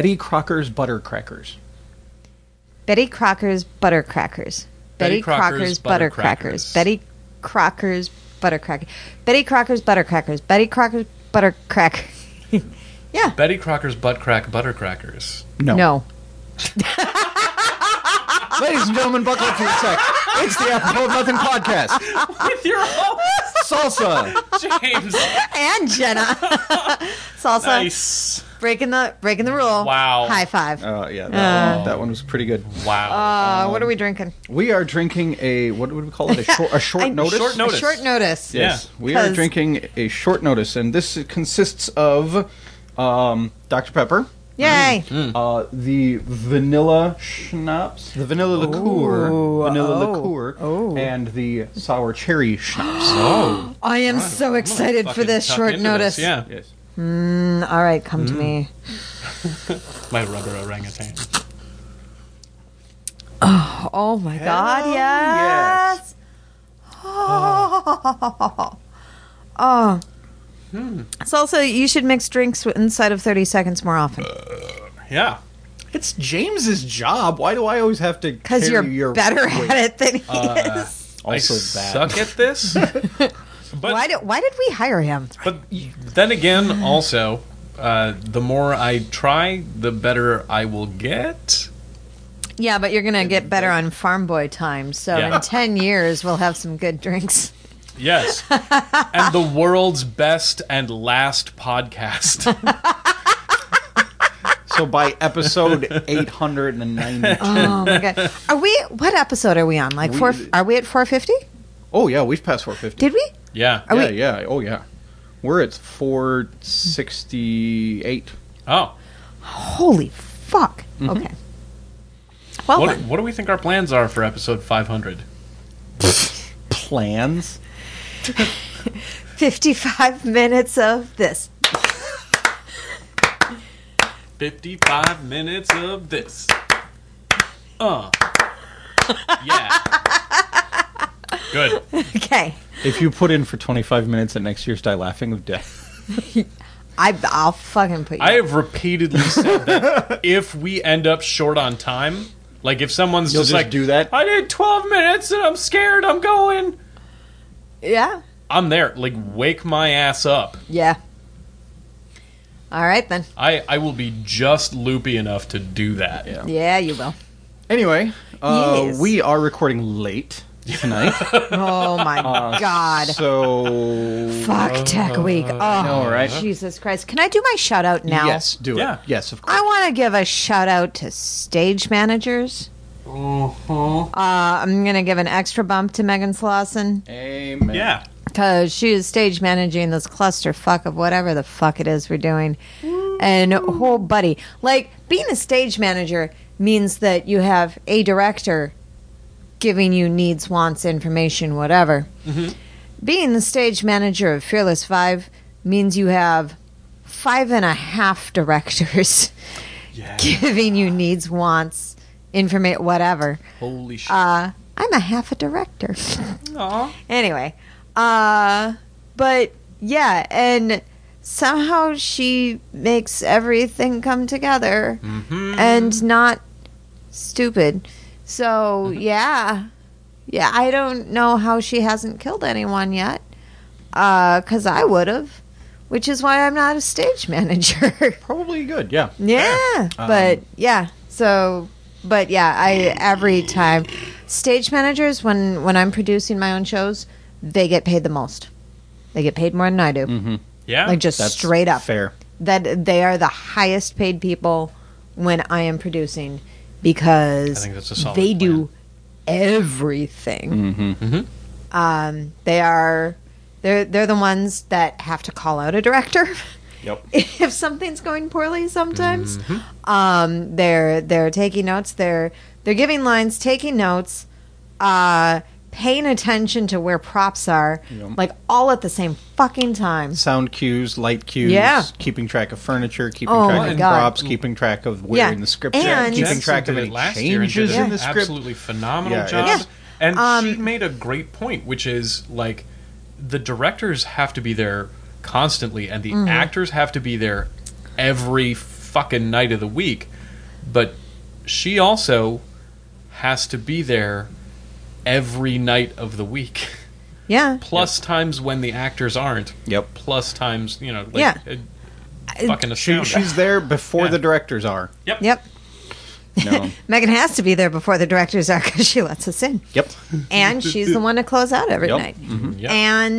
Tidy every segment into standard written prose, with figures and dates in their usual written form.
Betty Crocker's Butter Crackers. Betty Crocker's Butter Crackers. Betty Crocker's Butter Crackers. Betty Crocker's Butter Crackers. Betty Crocker's Butter Crackers. Betty Crocker's Butter Crack. Yeah. Betty Crocker's Butt Crack Butter Crackers. No. Ladies and gentlemen, buckle up for your sec. It's the Apropos of Nothing podcast. With your host, Salsa. James. And Jenna. Salsa. Nice. Breaking the rule. Wow. High five. Yeah, that one was pretty good. Wow. What are we drinking? We are drinking what would we call it? A short notice? Short notice. A short notice. Yes. Yeah. We are drinking a short notice, and this consists of Dr. Pepper. Yay. The vanilla schnapps, the vanilla liqueur, and the sour cherry schnapps. Oh. I am so excited for this short notice. Yeah. Yes. All right, come to me. My rubber orangutan. Oh my God, yes. Oh. It's also, you should mix drinks inside of 30 seconds more often. Yeah. It's James's job. Why do I always have to? Because you're better at it than he is. Also I bad. suck at this. But Why did we hire him? But then again, also, the more I try, the better I will get. Yeah, but you're going to get better on Farm Boy time. So Yeah. in 10 years, we'll have some good drinks. Yes. And the world's best and last podcast. So by episode 892. Oh my God. What episode are we on? Are we at 450? Oh yeah, we've passed 450. Did we? Yeah. Yeah. Oh yeah. We're at 468. Oh. Holy fuck. Okay. Well then. What do we think our plans are for episode 500? Plans? 55 minutes of this. 55 minutes of this. Yeah. Good. Okay. If you put in for 25 minutes at next year's Die Laughing of Death. I'll fucking put you. I have repeatedly said that if we end up short on time, like if someone's You'll just just like, do that? I did 12 minutes and I'm scared, I'm going. Yeah. I'm there. Like, wake my ass up. Yeah. All right then. I will be just loopy enough to do that. Yeah. Yeah, you will. Anyway, Yes. we are recording late tonight. Oh my God. So Fuck Tech Week. Oh, know, right? Jesus Christ. Can I do my shout out now? yes, do Yeah. it. Yes, of course. I want to give a shout out to stage managers. I'm going to give an extra bump to Megan Slauson Amen. Yeah. because she is stage managing this clusterfuck of whatever the fuck it is we're doing. And, oh, buddy, like, being a stage manager means that you have a director giving you needs, wants, information, whatever. Being the stage manager of Fearless 5 means you have 5.5 directors Yeah. giving you needs, wants, information, whatever. Holy shit. I'm a half a director. Aw. Anyway, but yeah, and somehow she makes everything come together and not stupid. So yeah, I don't know how she hasn't killed anyone yet, because I would have, which is why I'm not a stage manager. Probably good, yeah. Yeah, but I every time stage managers when I'm producing my own shows, they get paid the most. They get paid more than I do. Yeah. Like just That's straight up. fair. That they are the highest paid people when I am producing I because think that's a solid they plan. do everything. They're the ones that have to call out a director. Yep. If something's going poorly sometimes. They're taking notes, they're giving lines, taking notes, paying attention to where props are, Yep. like all at the same fucking time. Sound cues, light cues, Yeah. keeping track of furniture, keeping Oh track my of God. props, keeping track of where Yeah. in the script, And- keeping Jensen track of did any it last year and changes did in an the script. absolutely phenomenal Yeah, job. yeah. And she made a great point, which is like the directors have to be there constantly, and the actors have to be there every fucking night of the week, but she also has to be there every night of the week. Yeah. Plus times when the actors aren't. Yep. Plus times, like, Yeah. fucking astounding. She's there before Yeah. the directors are. Yep. No. Megan has to be there before the directors are because she lets us in. Yep. And she's the one to close out every Yep. night. Yep.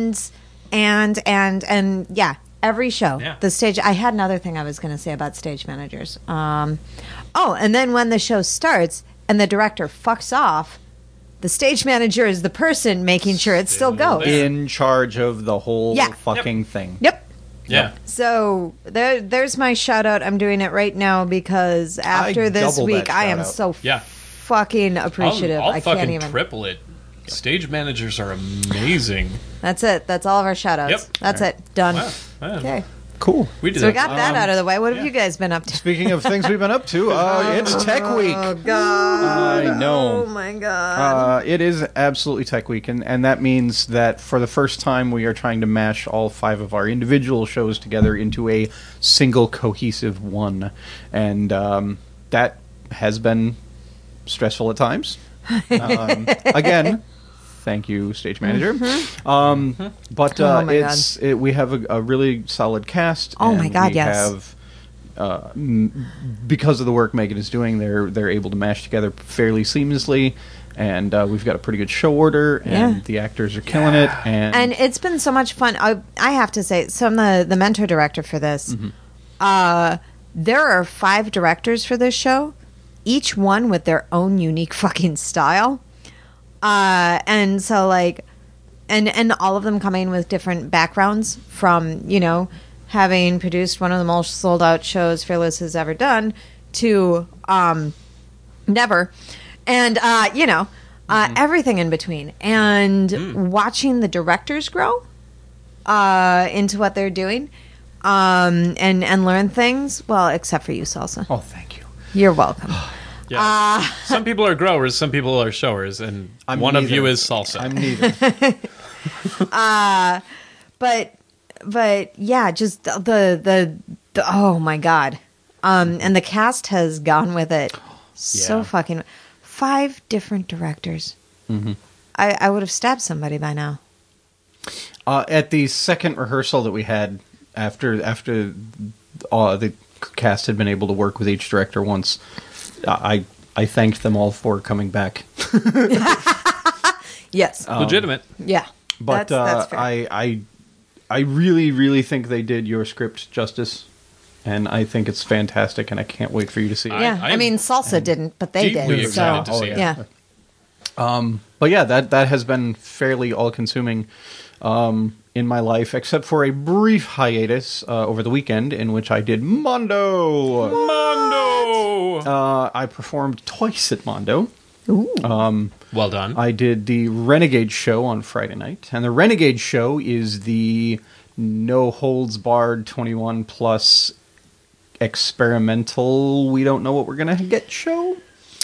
And yeah, every show. Yeah. The stage. I had another thing I was going to say about stage managers. And then when the show starts and the director fucks off, the stage manager is the person making sure it still goes. there. In charge of the whole Yeah. fucking thing. Yep. Yeah. So there's my shout out. I'm doing it right now because after this double week, that I am shout out. so Yeah. fucking appreciative. I'll I fucking can't even. triple it. Stage managers are amazing. That's it. That's all of our shout outs. Yep. That's it. Done. Wow. Wow. Okay. Cool. We did So we that. got that out of the way. What have yeah. you guys been up to? Speaking of things we've been up to, it's Tech Week. Oh God! I know. Oh my God! It is absolutely Tech Week, and that means that for the first time we are trying to mash all 5 of our individual shows together into a single cohesive one, and that has been stressful at times. Again, thank you, stage manager. But Oh my we have a really solid cast. Oh my and God, we yes. have because of the work Megan is doing, they're able to mash together fairly seamlessly, and we've got a pretty good show order, and Yeah. the actors are killing it. And it's been so much fun. I have to say, so I'm the mentor director for this. There are 5 directors for this show, each one with their own unique fucking style. And so like, and all of them coming with different backgrounds from, having produced one of the most sold out shows Fearless has ever done to, never. And, everything in between. And watching the directors grow, into what they're doing, and learn things. Well, except for you, Salsa. oh, thank you. You're welcome. Yeah. Some people are growers, some people are showers, and I'm one of neither. you is salsa. I'm neither. But yeah, just the oh my God. And the cast has gone with it so Yeah. fucking 5 different directors. I would have stabbed somebody by now. At the second rehearsal that we had after the cast had been able to work with each director once, I thanked them all for coming back. Yes. Legitimate. Yeah. But that's fair. I really, really think they did your script justice, and I think it's fantastic, and I can't wait for you to see it. Yeah. I mean, Salsa didn't, but they deeply did. excited So to see it. yeah. But yeah, that has been fairly all-consuming in my life, except for a brief hiatus over the weekend in which I did Mondo. Mondo! I performed twice at Mondo. Ooh. Well done. I did the Renegade show on Friday night, and the Renegade show is the no holds barred 21 plus experimental. We don't know what we're gonna get show.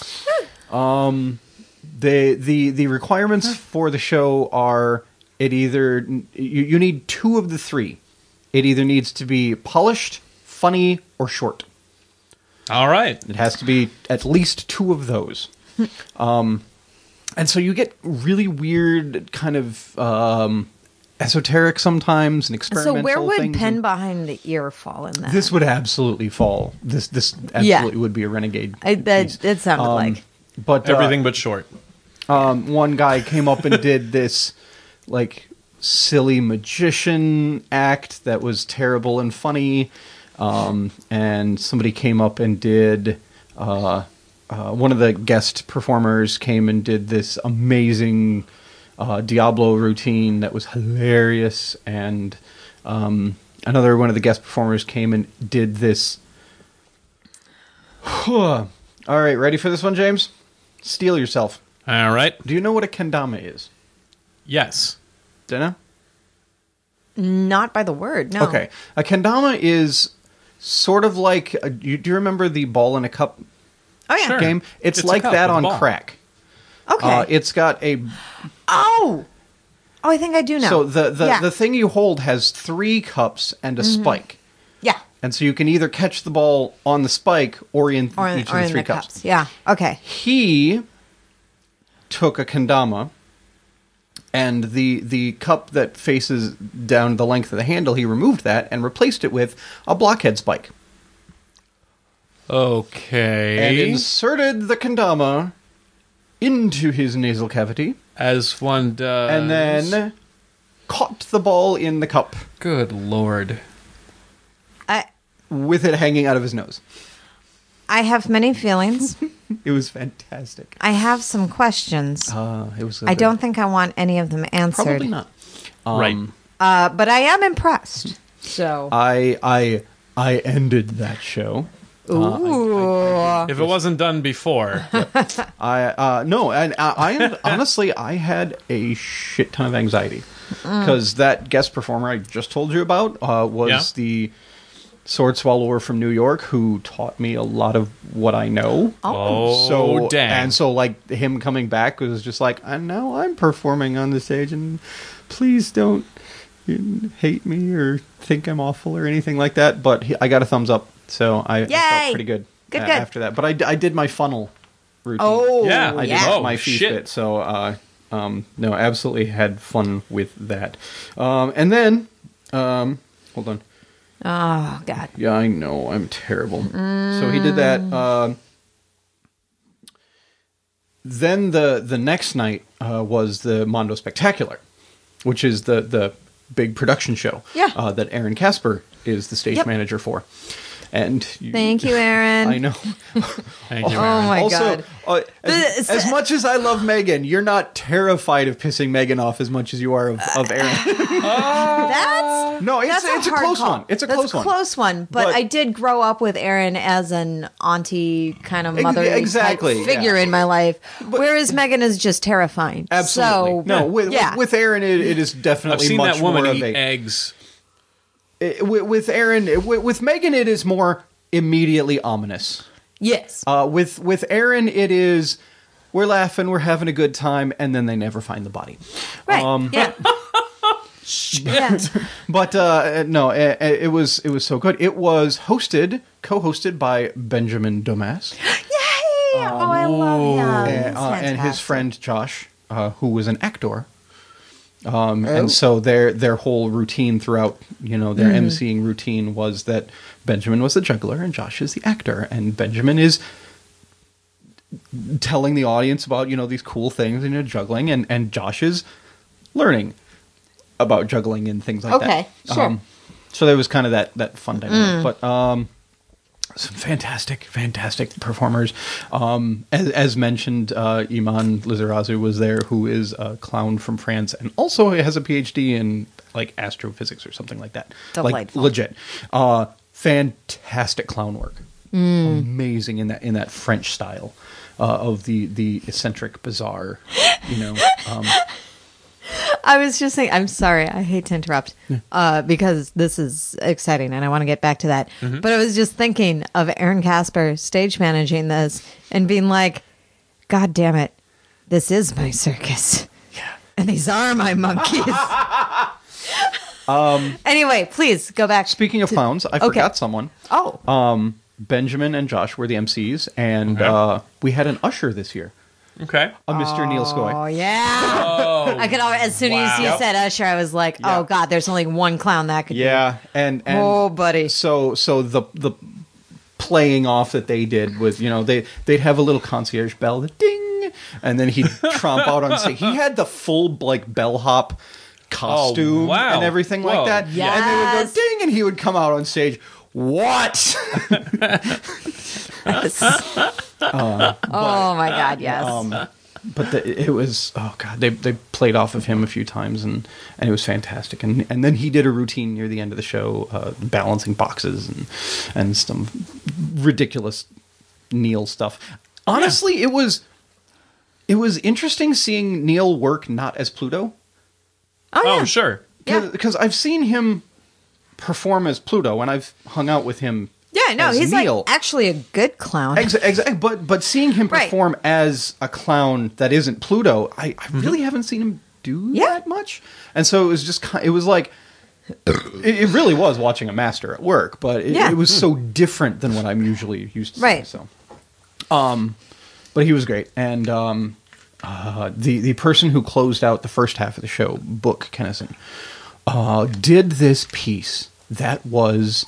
The requirements for the show are it either you need 2 of the 3. It either needs to be polished, funny, or short. All right. It has to be at least 2 of those. And so you get really weird, kind of esoteric sometimes, and experimental So where would things. Pen Behind the Ear fall in that? This would absolutely fall. This absolutely would be a Renegade. piece. It sounded like. But Everything but short. one guy came up and did this like silly magician act that was terrible and funny, and somebody came up and did one of the guest performers came and did this amazing Diablo routine that was hilarious, and another one of the guest performers came and did this. All right, ready for this one, James? Steel yourself. All right. Do you know what a kendama is? Yes. Dana? Not by the word, no. Okay. A kendama is sort of like... do you remember the ball in a cup Oh, yeah. Sure. game? It's It's a like cup that with a on ball. crack. Okay. It's got a... Oh, I think I do know. So the Yeah. thing you hold has 3 cups and a spike. Yeah. And so you can either catch the ball on the spike or in or each of in the three cups. Yeah. Okay. He took a kendama, and the cup that faces down the length of the handle, he removed that and replaced it with a blockhead spike. Okay. And inserted the kendama into his nasal cavity, As one does. and then caught the ball in the cup Good Lord. with it hanging out of his nose. I have many feelings. It was fantastic. I have some questions. It was. So I good. don't think I want any of them answered. Probably not. Right. But I am impressed. So. I ended that show. Ooh. If it wasn't done before. No, and I honestly I had a shit ton of anxiety because that guest performer I just told you about was the sword swallower from New York who taught me a lot of what I know. Oh, So dang. and so like him coming back was just like, and now I'm performing on the stage, and please don't hate me or think I'm awful or anything like that. But I got a thumbs up, so I felt pretty good, Good. after that. But I did my funnel routine. Oh, Yeah. I did Oh, my feet shit. bit, so no, absolutely had fun with that. And then hold on. Oh, God. Yeah, I know. I'm terrible. So he did that. Then the next night was the Mondo Spectacular, which is the big production show that Aaron Casper is the stage manager for. And Thank you, Aaron. I know. Thank you, Oh, Aaron. my Also, God. as much as I love Megan, you're not terrified of pissing Megan off as much as you are of Aaron. That's No, it's that's a hard close call. one. It's a That's close one. But But- I did grow up with Aaron as an auntie kind of mother exactly, figure yeah. in my life, whereas Megan is just terrifying. Absolutely. So, No, with Aaron, it is I've definitely seen much that woman more eat of a... eggs. With Aaron, with Megan, it is more immediately ominous. yes. With Aaron, it is we're laughing, we're having a good time, and then they never find the body. Right. Yeah. Yeah. But no, it was so good. It was co-hosted by Benjamin Domas Yay! I love him. He's and his fantastic. friend Josh, who was an actor. And so their whole routine throughout, their emceeing routine was that Benjamin was the juggler and Josh is the actor, and Benjamin is telling the audience about these cool things and juggling, and Josh is learning about juggling and things like that. Okay, sure. So there was kind of that fun dynamic, but some fantastic performers. As mentioned, Iman Lizarazu was there, who is a clown from France and also has a PhD in like astrophysics or something like that. Delightful. Like legit. Fantastic clown work. Amazing in that French style of the eccentric, bizarre, I was just saying, I'm sorry, I hate to interrupt, because this is exciting and I want to get back to that. Mm-hmm. But I was just thinking of Aaron Casper stage managing this and being like, God damn it, this is my circus. Yeah. And these are my monkeys. Anyway, please go back. Speaking of clowns, I forgot someone. Oh. Benjamin and Josh were the MCs, and we had an usher this year, Okay. a Mr. Neil Oh, Skoy. yeah. Oh, I could always, as soon as you wow. said Usher, I was like, Yeah. oh, God, there's only one clown that could Yeah, and Oh, buddy. So the playing off that they did was, they'd have a little concierge bell, the ding, and then he'd tromp out on stage. He had the full like bellhop costume wow. and everything like Whoa. that, and they would Yes. go ding, and he would come out on stage. What? Oh, my God, yes. But it was, oh god, they played off of him a few times, and it was fantastic. And then he did a routine near the end of the show, balancing boxes and some ridiculous Neil stuff. Honestly, it was interesting seeing Neil work not as Pluto, Oh, sure. Yeah. because I've seen him perform as Pluto, and I've hung out with him. Yeah, no, as he's Neil. like actually a good clown. Exactly, but seeing him Right. perform as a clown that isn't Pluto, I really haven't seen him do Yeah. that much, and so it was just it was like it really was watching a master at work, but Yeah. it was so different than what I'm usually used to. Right. So, but he was great, and the person who closed out the first half of the show, Book Kennison, did this piece that was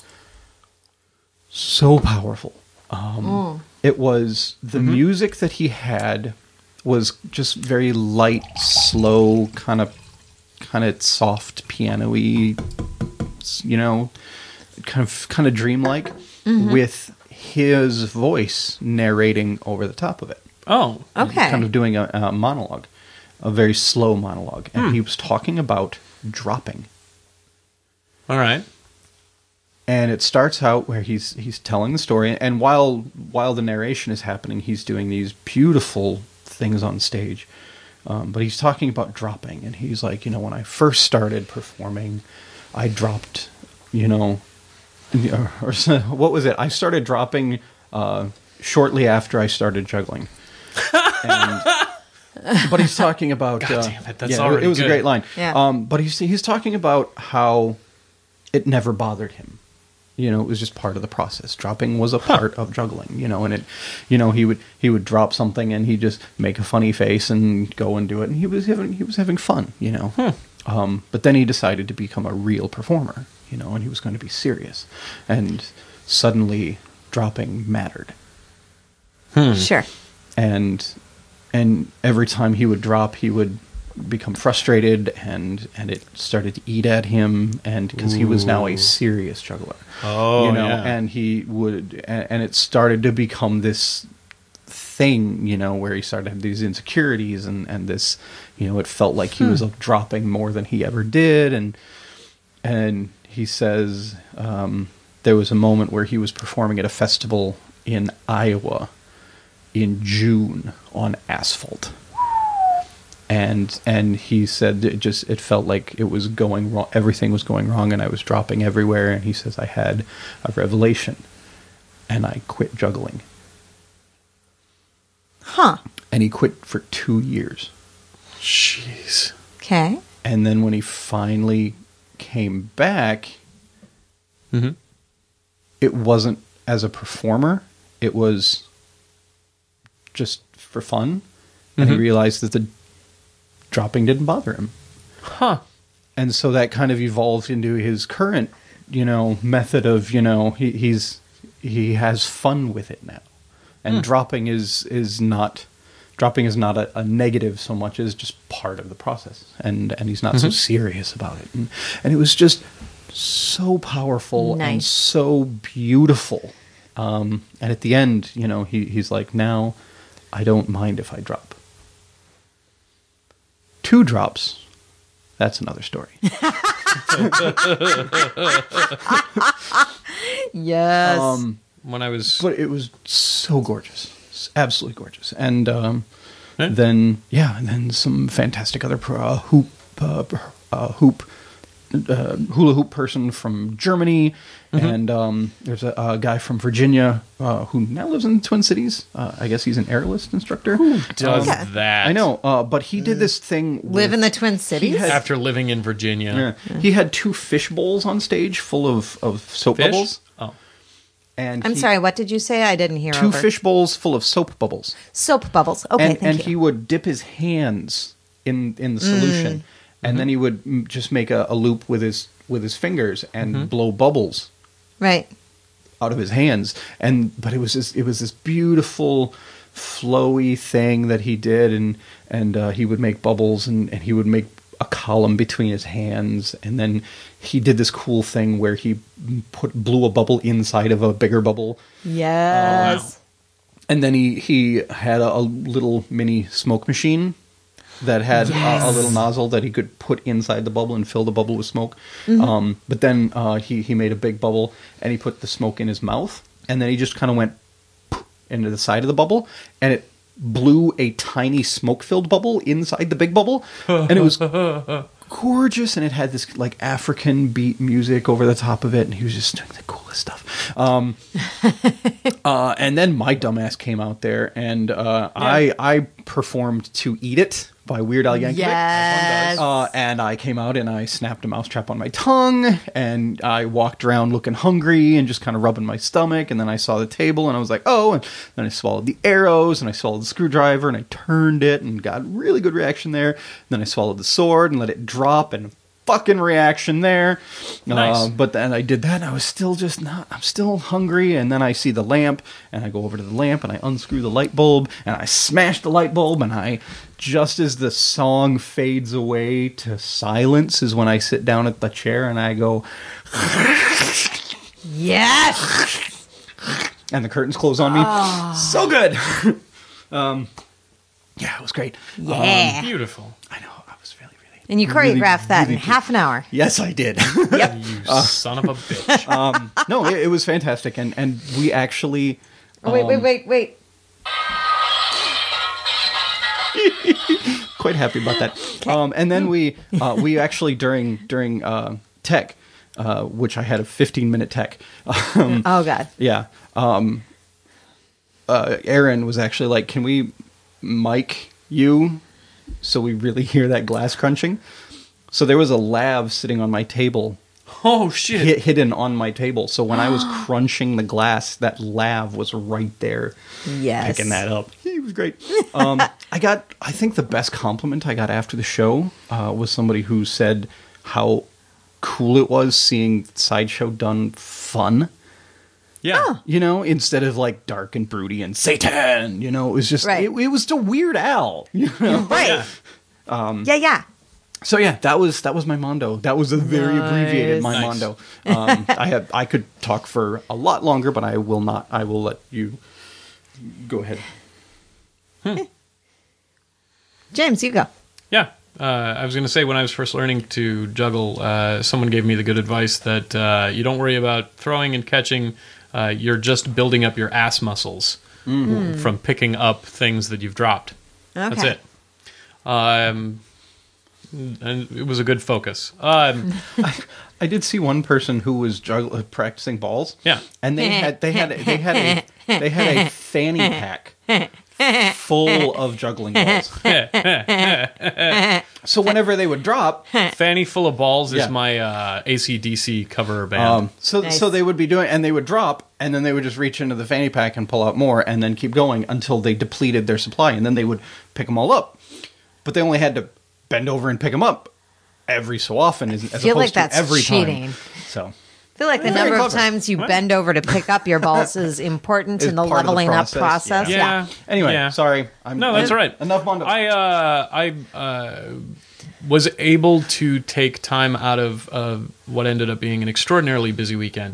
so powerful. It was the music that he had was just very light, slow, kind of soft piano-y, you know, kind of dreamlike, with his voice narrating over the top of it. Oh, Okay. Kind of doing a monologue, a very slow monologue, and he was talking about dropping. all right. And it starts out where he's telling the story, and while the narration is happening, he's doing these beautiful things on stage. But he's talking about dropping, and he's like, you know, when I first started performing, I dropped, you know, or what was it? I started dropping shortly after I started juggling. But he's talking about. God damn it, that's yeah, already it was good. a great line. Yeah. But he's talking about how it never bothered him. You know, it was just part of the process. Dropping was a part of juggling, you know, and it, you know, he would drop something and he'd just make a funny face and go and do it, and he was having fun, you know. But then he decided to become a real performer, you know, and he was going to be serious, and suddenly dropping mattered, Sure. and every time he would drop, he would become frustrated, and it started to eat at him, and because he was now a serious juggler. Oh, you know, yeah. and he would, and it started to become this thing, you know, where he started to have these insecurities, and this, you know, it felt like he was dropping more than he ever did, and he says there was a moment where he was performing at a festival in Iowa in June on asphalt. And he said it felt like it was going wrong. Everything was going wrong, and I was dropping everywhere. And he says I had a revelation, and I quit juggling. Huh. And he quit for 2 years. Jeez. Okay. And then when he finally came back, it wasn't as a performer. It was just for fun. And he realized that the dropping didn't bother him. Huh. And so that kind of evolved into his current, you know, method of, you know, he has fun with it now. And dropping is not a negative so much as just part of the process. And he's not so serious about it. And it was just so powerful and Nice. so beautiful. And at the end, you know, he's like, now I don't mind if I drop. 2 drops, that's another story. Yes. When I was But it was so gorgeous. It's absolutely gorgeous. And Yeah. then some fantastic other hula hoop person from Germany, and there's a guy from Virginia who now lives in the Twin Cities. I guess he's an airlift instructor. does Yeah. that. I know, but he did this thing. Live in the Twin Cities? had- After living in Virginia. He had 2 fish bowls on stage full of soap Fish? bubbles. Oh. And I'm sorry, what did you say? I didn't hear 2 over. fish bowls full of soap bubbles. Soap bubbles. Okay, and thank he you. would dip his hands in the solution, and then he would just make a loop with his fingers and blow bubbles Right. out of his hands. But it was this beautiful, flowy thing that he did, and he would make bubbles, and he would make a column between his hands, and then he did this cool thing where he blew a bubble inside of a bigger bubble. Yes. And then he had a little mini smoke machine that had a little nozzle that he could put inside the bubble and fill the bubble with smoke. But then he made a big bubble, and he put the smoke in his mouth, and then he just kind of went into the side of the bubble, and it blew a tiny smoke-filled bubble inside the big bubble, and it was gorgeous, and it had this like African beat music over the top of it, and he was just doing the coolest stuff. And then my dumbass came out there, and I performed "To Eat It" by Weird Al Yankovic. Yes. And I came out and I snapped a mousetrap on my tongue, and I walked around looking hungry and just kind of rubbing my stomach, and then I saw the table and I was like, oh, and then I swallowed the arrows and I swallowed the screwdriver and I turned it and got really good reaction there. Then I swallowed the sword and let it drop, and fucking reaction there. Nice. But then I did that and I was still I'm still hungry, and then I see the lamp and I go over to the lamp and I unscrew the light bulb and I smash the light bulb, and just as the song fades away to silence is when I sit down at the chair and I go, Yes. and the curtains close on me. So good. Yeah, it was great. Yeah. Beautiful. I know. I was really, really. And you choreographed that in half an hour. Yes, I did. You son of a bitch. No, it was fantastic, and we actually. Wait. Quite happy about that. And then we actually during tech, which I had a 15-minute tech. Oh, God. Yeah. Aaron was actually like, "Can we mic you so we really hear that glass crunching?" So there was a lav sitting on my table, Oh, shit. hidden on my table. So when I was crunching the glass, that lav was right there. Yes. Picking that up. He was great. I think the best compliment I got after the show was somebody who said how cool it was seeing Sideshow done fun. Yeah. You know, instead of like dark and broody and Satan, it was just, Right. it was to Weird Al. Right. Yeah. So yeah, that was my Mondo. That was a very abbreviated my Nice. Mondo. I could talk for a lot longer, but I will not. I will let you go ahead. James, you go. Yeah. I was going to say, when I was first learning to juggle, someone gave me the good advice that you don't worry about throwing and catching. You're just building up your ass muscles from picking up things that you've dropped. Okay. That's it. And it was a good focus. I did see one person who was practicing balls. Yeah. and they had a fanny pack full of juggling balls. So whenever they would drop, Fanny Full of Balls Yeah. is my AC/DC cover band. so Nice. they would be doing, and they would drop, and then they would just reach into the fanny pack and pull out more, and then keep going until they depleted their supply, and then they would pick them all up. But they only had to bend over and pick them up every so often, as opposed feel like to that's every cheating. time. So I feel like the Very number of clever. times you bend over to pick up your balls is important Is in the part of the leveling up process, process. yeah. anyway, Yeah. sorry. No, that's all right. Enough Mondo. I was able to take time out of what ended up being an extraordinarily busy weekend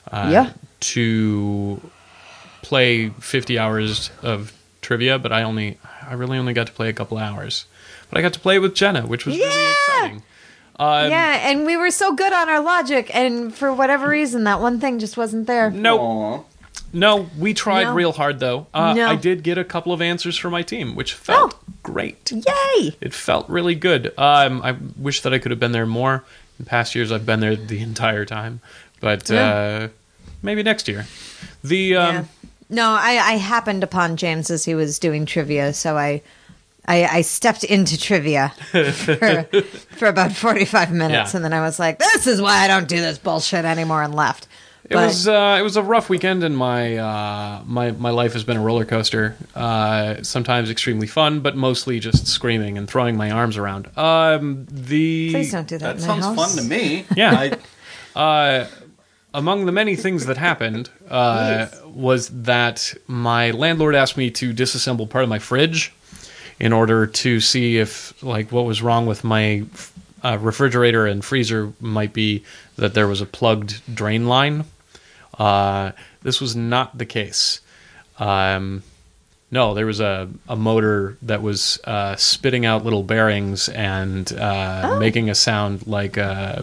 to play 50 hours of trivia, but I really only got to play a couple hours. But I got to play with Jenna, which was really exciting. Yeah, and we were so good on our logic, and for whatever reason, that one thing just wasn't there. Nope. Aw. No, we tried No. real hard, though. No. I did get a couple of answers for my team, which felt great. Yay! It felt really good. I wish that I could have been there more. In past years, I've been there the entire time. But maybe next year. Yeah. No, I happened upon James as he was doing trivia, so I stepped into trivia for about 45 minutes, Yeah. and then I was like, "This is why I don't do this bullshit anymore," and left. It was a rough weekend, and my life has been a roller coaster. Sometimes extremely fun, but mostly just screaming and throwing my arms around. Please don't do that. That in sounds my house. fun to me. Yeah. Among the many things that happened was that my landlord asked me to disassemble part of my fridge in order to see if what was wrong with my refrigerator and freezer might be that there was a plugged drain line. This was not the case. No, there was a motor that was spitting out little bearings and making a sound like a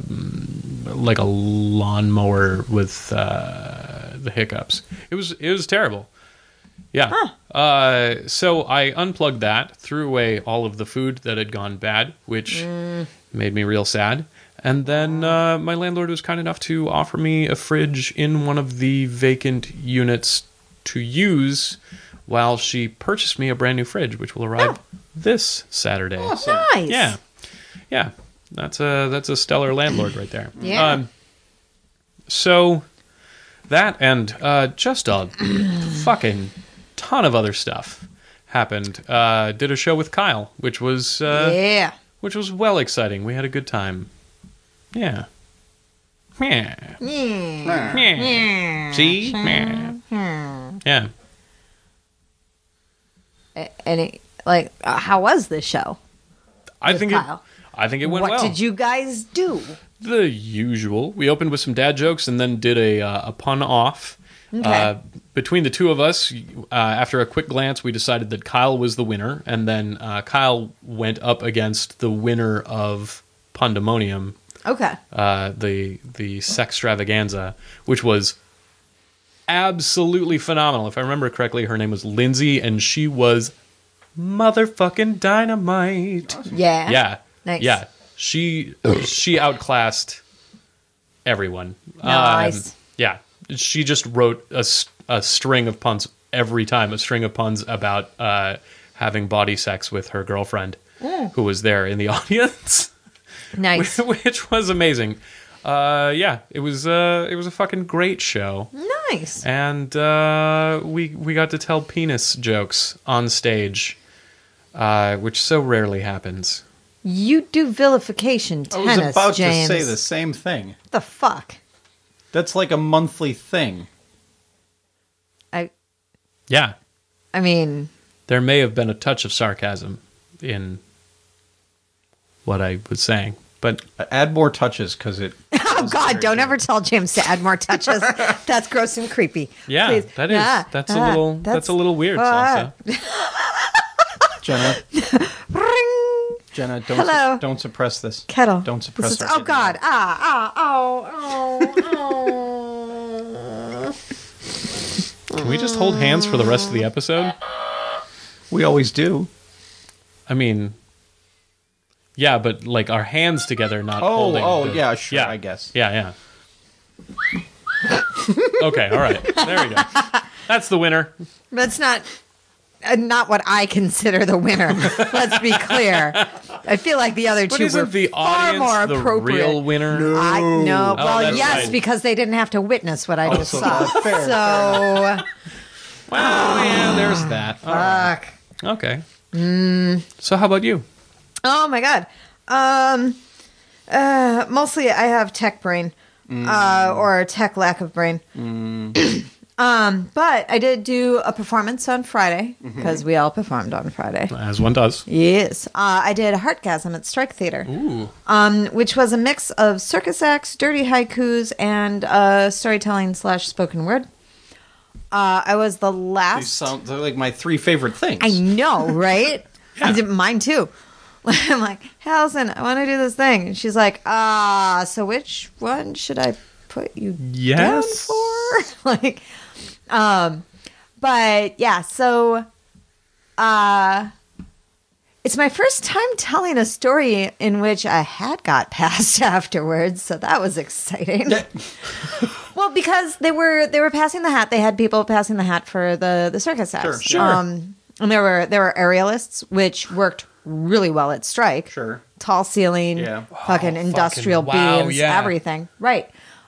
lawnmower with the hiccups. It was terrible. Yeah. So I unplugged that, threw away all of the food that had gone bad, which made me real sad. And then my landlord was kind enough to offer me a fridge in one of the vacant units to use while she purchased me a brand new fridge, which will arrive this Saturday. Awesome. Nice. Yeah. That's a stellar landlord right there. Yeah. So that and just a fucking ton of other stuff happened. Did a show with Kyle, which was which was well exciting. We had a good time. Yeah. Yeah. See? Yeah. And how was the show? I think Kyle? it went well. What did you guys do? The usual. We opened with some dad jokes and then did a pun off. Okay. Between the two of us, after a quick glance, we decided that Kyle was the winner, and then Kyle went up against the winner of Pundemonium, Okay. the Sextravaganza, which was absolutely phenomenal. If I remember correctly, her name was Lindsay, and she was motherfucking dynamite. Yeah. Yeah. Nice. Yeah. She outclassed everyone. Nice. Yeah. She just wrote a string of puns every time, a string of puns about having body sex with her girlfriend who was there in the audience. Nice. Which was amazing. Yeah, it was a fucking great show. Nice. And we got to tell penis jokes on stage, which so rarely happens. You do vilification tennis, I was about James. to say the same thing. What the fuck? That's like a monthly thing. Yeah, I mean, there may have been a touch of sarcasm in what I was saying, but Add more touches because it. oh God, don't ever tell James to add more touches. That's gross and creepy. yeah, Please. that is that's a little weird, Salsa. Jenna, Ring. Jenna, Hello. don't suppress this. Kettle. Don't suppress This is- our oh God. Oh. Can we just hold hands for the rest of the episode? We always do. I mean, yeah, but like our hands together, not holding. Yeah, sure, I guess. Yeah. Okay, all right. There we go. That's the winner. That's not what I consider the winner. Let's be clear. I feel like the other But two were isn't the far more audience the appropriate. real winner? I know. Oh, Well, that's yes, right. because they didn't have to witness what I just so saw. that's fair, So, Well, yeah, there's that. All right. fuck. Okay. So how about you? Oh my God. Mostly I have tech brain, or tech lack of brain. But I did do a performance on Friday because we all performed on Friday. As one does. Yes. I did Heartgasm at Strike Theater. Ooh. Which was a mix of circus acts, dirty haikus, and storytelling / spoken word. I was the last. They're like my three favorite things. I know, right? Yeah. I did mine too. I'm like, hey, Allison, I want to do this thing. And she's like, so which one should I put you down Yes. for? Like, but yeah, so, it's my first time telling a story in which a hat got passed afterwards, so that was exciting. Well, because they were passing the hat. They had people passing the hat for the circus acts. Sure. And there were aerialists, which worked really well at Strike. Sure. Tall ceiling, Yeah. fucking industrial wow, beams, yeah. everything. Right.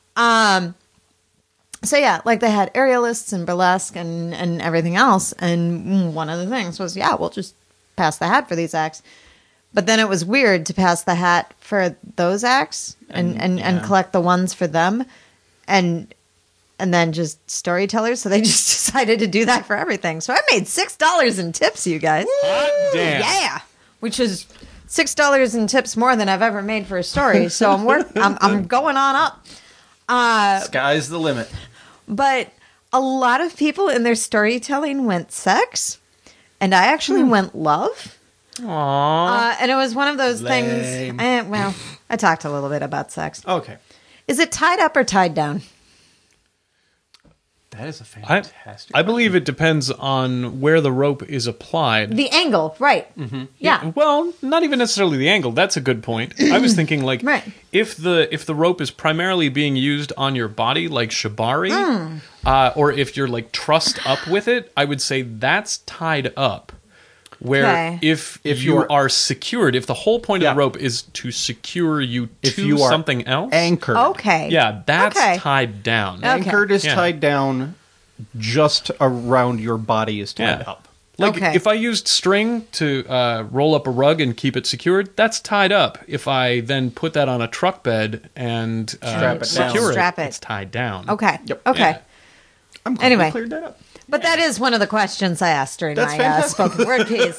So yeah, like they had aerialists and burlesque and everything else. And one of the things was, yeah, we'll just pass the hat for these acts. But then it was weird to pass the hat for those acts and collect the ones for them. And then just storytellers. So they just decided to do that for everything. So I made $6 in tips, you guys. Hot damn. Yeah. Which is $6 in tips more than I've ever made for a story. So I'm going on up. Sky's the limit. But a lot of people in their storytelling went sex, and I actually went love. Aww. And it was one of those Lame. things. Well, I talked a little bit about sex. Okay. Is it tied up or tied down? That is a fantastic. I believe it depends on where the rope is applied. The angle, right? Yeah. Well, not even necessarily the angle. That's a good point. I was thinking like Right. if the rope is primarily being used on your body, like shibari, or if you're like trussed up with it, I would say that's tied up. Where Okay. if you you're- are secured, if the whole point Yeah. of the rope is to secure you If to you are something else, anchored. Okay. yeah, that's Okay. tied down. Okay. Anchored is Yeah. tied down. Just around your body is tied Yeah. up. Like Okay. if I used string to roll up a rug and keep it secured, that's tied up. If I then put that on a truck bed and Strap it down. secure Strap it. it's tied down. Okay. Yep. Okay. Yeah. I'm glad Anyway. we cleared that up. But that is one of the questions I asked during That's my fantastic. spoken word piece.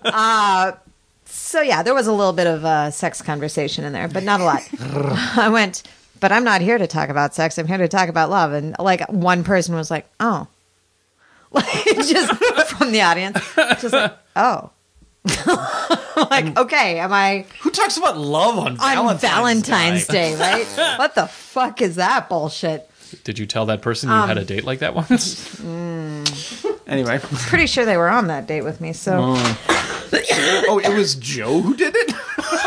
So yeah, there was a little bit of sex conversation in there, but not a lot. I went, but I'm not here to talk about sex. I'm here to talk about love. And like one person was like, oh, like just from the audience, just like, oh, I'm like, okay, am I Who talks about love on on Valentine's Day, right? What the fuck is that bullshit? Did you tell that person you had a date like that once? Anyway. Pretty sure they were on that date with me, so. Oh, it was Joe who did it?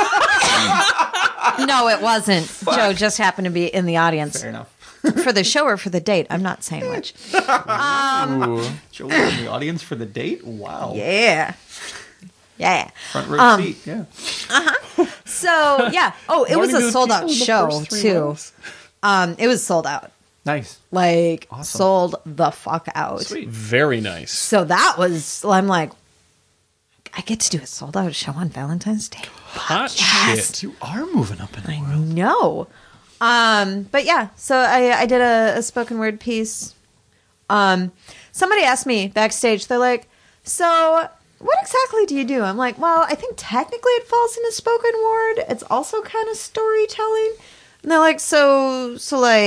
No, it wasn't. Joe just happened to be in the audience. Fair enough. For the show or for the date? I'm not saying which. Joe was in the audience for the date? Wow. Yeah. Yeah. Front row seat, yeah. So, yeah. Oh, it was Morning to a the sold out people in the show, first 3 too. rows. It was sold out. Nice. Like, Awesome. sold the fuck out. Sweet. Very nice. So that was, I'm like, I get to do a sold out show on Valentine's Day. Hot yes. shit. You are moving up in the world. No. But yeah, so I did a spoken word piece. Somebody asked me backstage, they're like, so what exactly do you do? I'm like, well, I think technically it falls into spoken word. It's also kind of storytelling. And they're like, so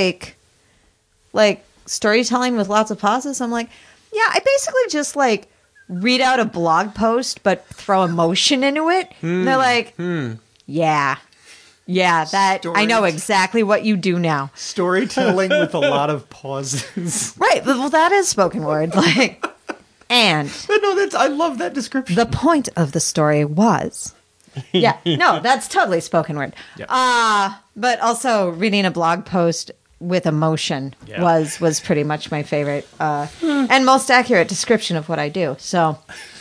like storytelling with lots of pauses? I'm like, yeah, I basically just like read out a blog post, but throw emotion into it. And they're like, yeah, that I know Stories. exactly what you do now. Storytelling with a lot of pauses. Right. Well, that is spoken word. Like, and But no, I love that description. the point of the story was. Yeah. No, that's totally spoken word. Yeah. But also reading a blog post with emotion Yeah. was pretty much my favorite and most accurate description of what I do. So,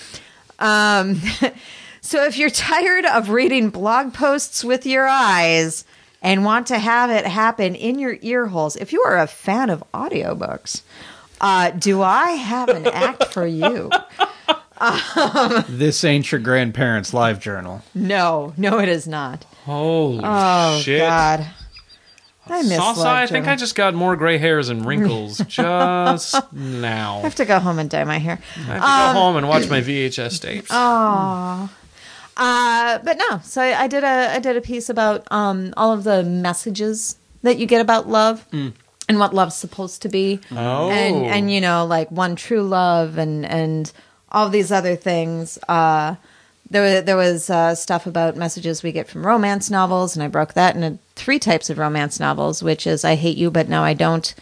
so if you're tired of reading blog posts with your eyes and want to have it happen in your ear holes, if you are a fan of audiobooks, do I have an act for you? This ain't your grandparents' live journal. No, it is not. Holy Oh, shit. God. I miss Salsa, live I think journal. I just got more gray hairs and wrinkles just I now. have to go home and dye my hair. I have to go home and watch my VHS tapes. But no, so I did a piece about all of the messages that you get about love and what love's supposed to be, Oh. and you know, like one true love and all these other things. There was stuff about messages we get from romance novels, and I broke that into 3 types of romance novels, which is I hate you, but now I don't.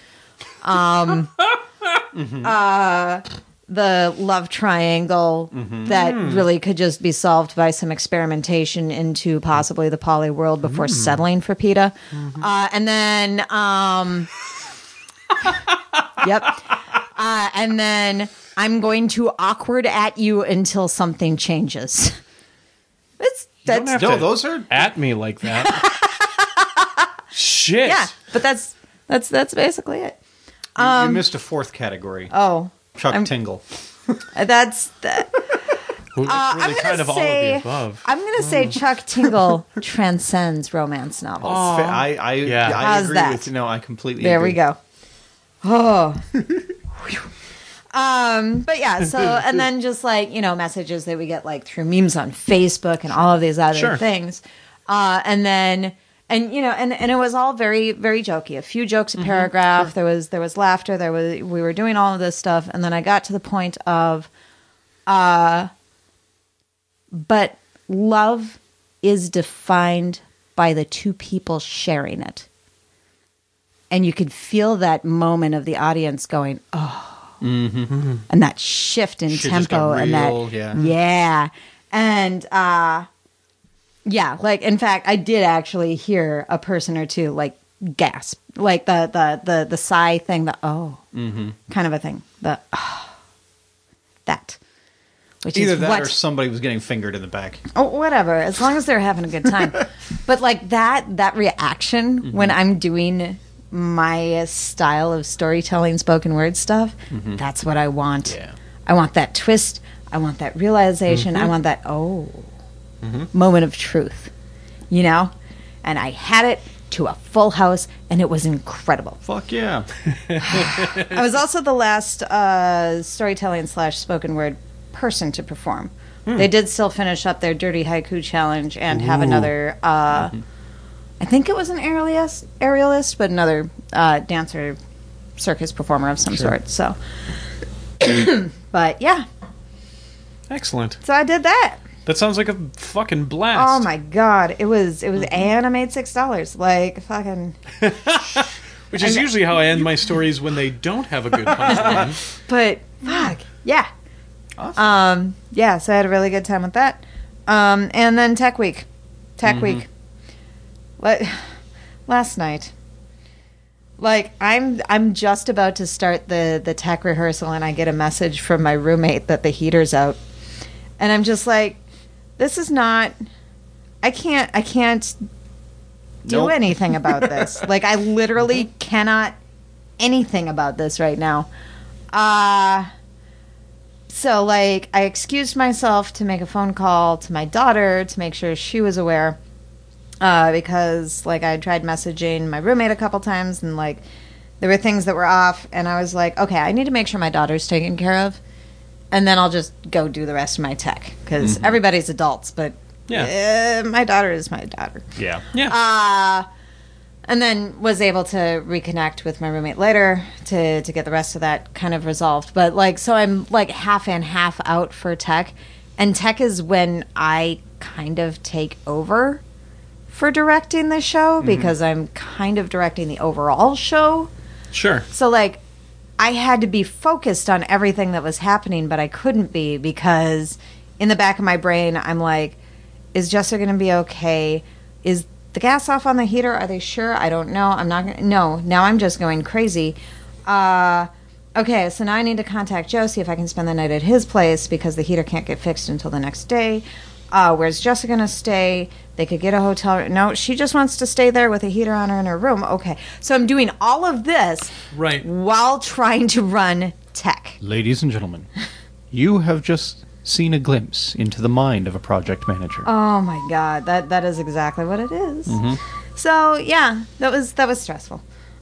The love triangle that really could just be solved by some experimentation into possibly the poly world before settling for PETA. And then, yep. And then I'm going to awkward at you until something changes. Don't That's have No, to those are- at me like that. Shit. yeah, but that's basically it. You missed a 4th category. Oh, Chuck Tingle. that's that. Well, it's I'm really gonna kind of all of say the above. I'm gonna say Chuck Tingle transcends romance novels. I Yeah. How's agree that? with you. No, I completely There agree. we go. Oh. But yeah, so and then just like, you know, messages that we get like through memes on Facebook and all of these other Sure. things. And then you know, and it was all very, very jokey. A few jokes a paragraph. There was laughter. We were doing all of this stuff, and then I got to the point of but love is defined by the 2 people sharing it. and you could feel that moment of the audience going, oh, and that shift in Shit just tempo got and real, that, yeah. and yeah, like in fact, I did actually hear a person or two like gasp, like the sigh thing, the kind of a thing, the that, which Either is that what, or somebody was getting fingered in the back. oh, whatever, as long as they're having a good time. But like that reaction when I'm doing my style of storytelling, spoken word stuff, that's what I want. Yeah. I want that twist. I want that realization. I want that moment of truth, you know? And I had it to a full house, and it was incredible. Fuck yeah. I was also the last storytelling / spoken word person to perform. They did still finish up their Dirty Haiku Challenge and have another, I think it was an aerialist, but another dancer, circus performer of some sort. So, but yeah, Excellent. so I did that. That sounds like a fucking blast. Oh my god, it was and I made $6. Like fucking. Which is usually how I end my stories when they don't have a good punchline. But fuck yeah. Awesome. Yeah, so I had a really good time with that. And then Tech Week. Week. Last night. Like I'm just about to start the tech rehearsal and I get a message from my roommate that the heater's out. And I'm just like, this is not I can't do Nope. anything about this. Like I literally cannot anything about this right now. So, like, I excused myself to make a phone call to my daughter to make sure she was aware. Because, like, I tried messaging my roommate a couple times and, like, there were things that were off. And I was like, okay, I need to make sure my daughter's taken care of. And then I'll just go do the rest of my tech. Because everybody's adults, but my daughter is my daughter. Yeah. Yeah. And then was able to reconnect with my roommate later to get the rest of that kind of resolved. But like, so I'm like half in, half out for tech. And tech is when I kind of take over for directing the show because I'm kind of directing the overall show. Sure. So like, I had to be focused on everything that was happening, but I couldn't be because in the back of my brain, I'm like, is Jessica going to be okay? Is the gas off on the heater? Are they sure? I don't know. I'm not gonna. No, now I'm just going crazy. Okay, so now I need to contact Joe, see if I can spend the night at his place because the heater can't get fixed until the next day. Where's Jessica gonna stay? They could get a hotel. No, she just wants to stay there with a heater on her in her room. Okay, so I'm doing all of this Right. while trying to run tech. Ladies and gentlemen, you have just seen a glimpse into the mind of a project manager. Oh my god, that is exactly what it is. So yeah, that was stressful.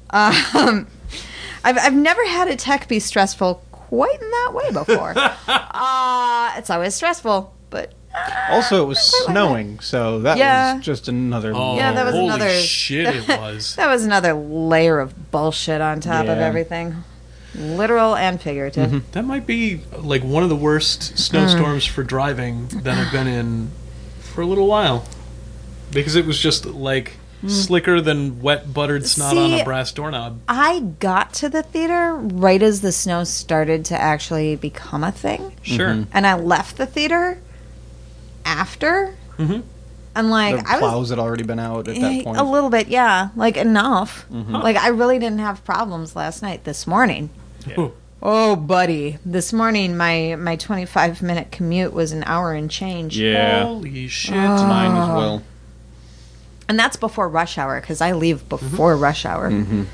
I've never had a tech be stressful quite in that way before. It's always stressful, but Also, it was snowing, so that Yeah. was just another. Oh, Yeah, that was holy another- shit, it was. that was another layer of bullshit on top of Yeah. everything, literal and figurative. That might be like one of the worst snowstorms for driving that I've been in for a little while. Because it was just like slicker than wet buttered snot on See, a brass doorknob. I got to the theater right as the snow started to actually become a thing, Sure. and I left the theater after. Mhm. And like The I was plows had already been out at that point. a little bit, yeah, like enough. Like I really didn't have problems last night. This morning, Ooh. oh buddy, this morning my 25-minute commute was an hour and change. Yeah, Holy shit. mine as well. And that's before rush hour because I leave before rush hour.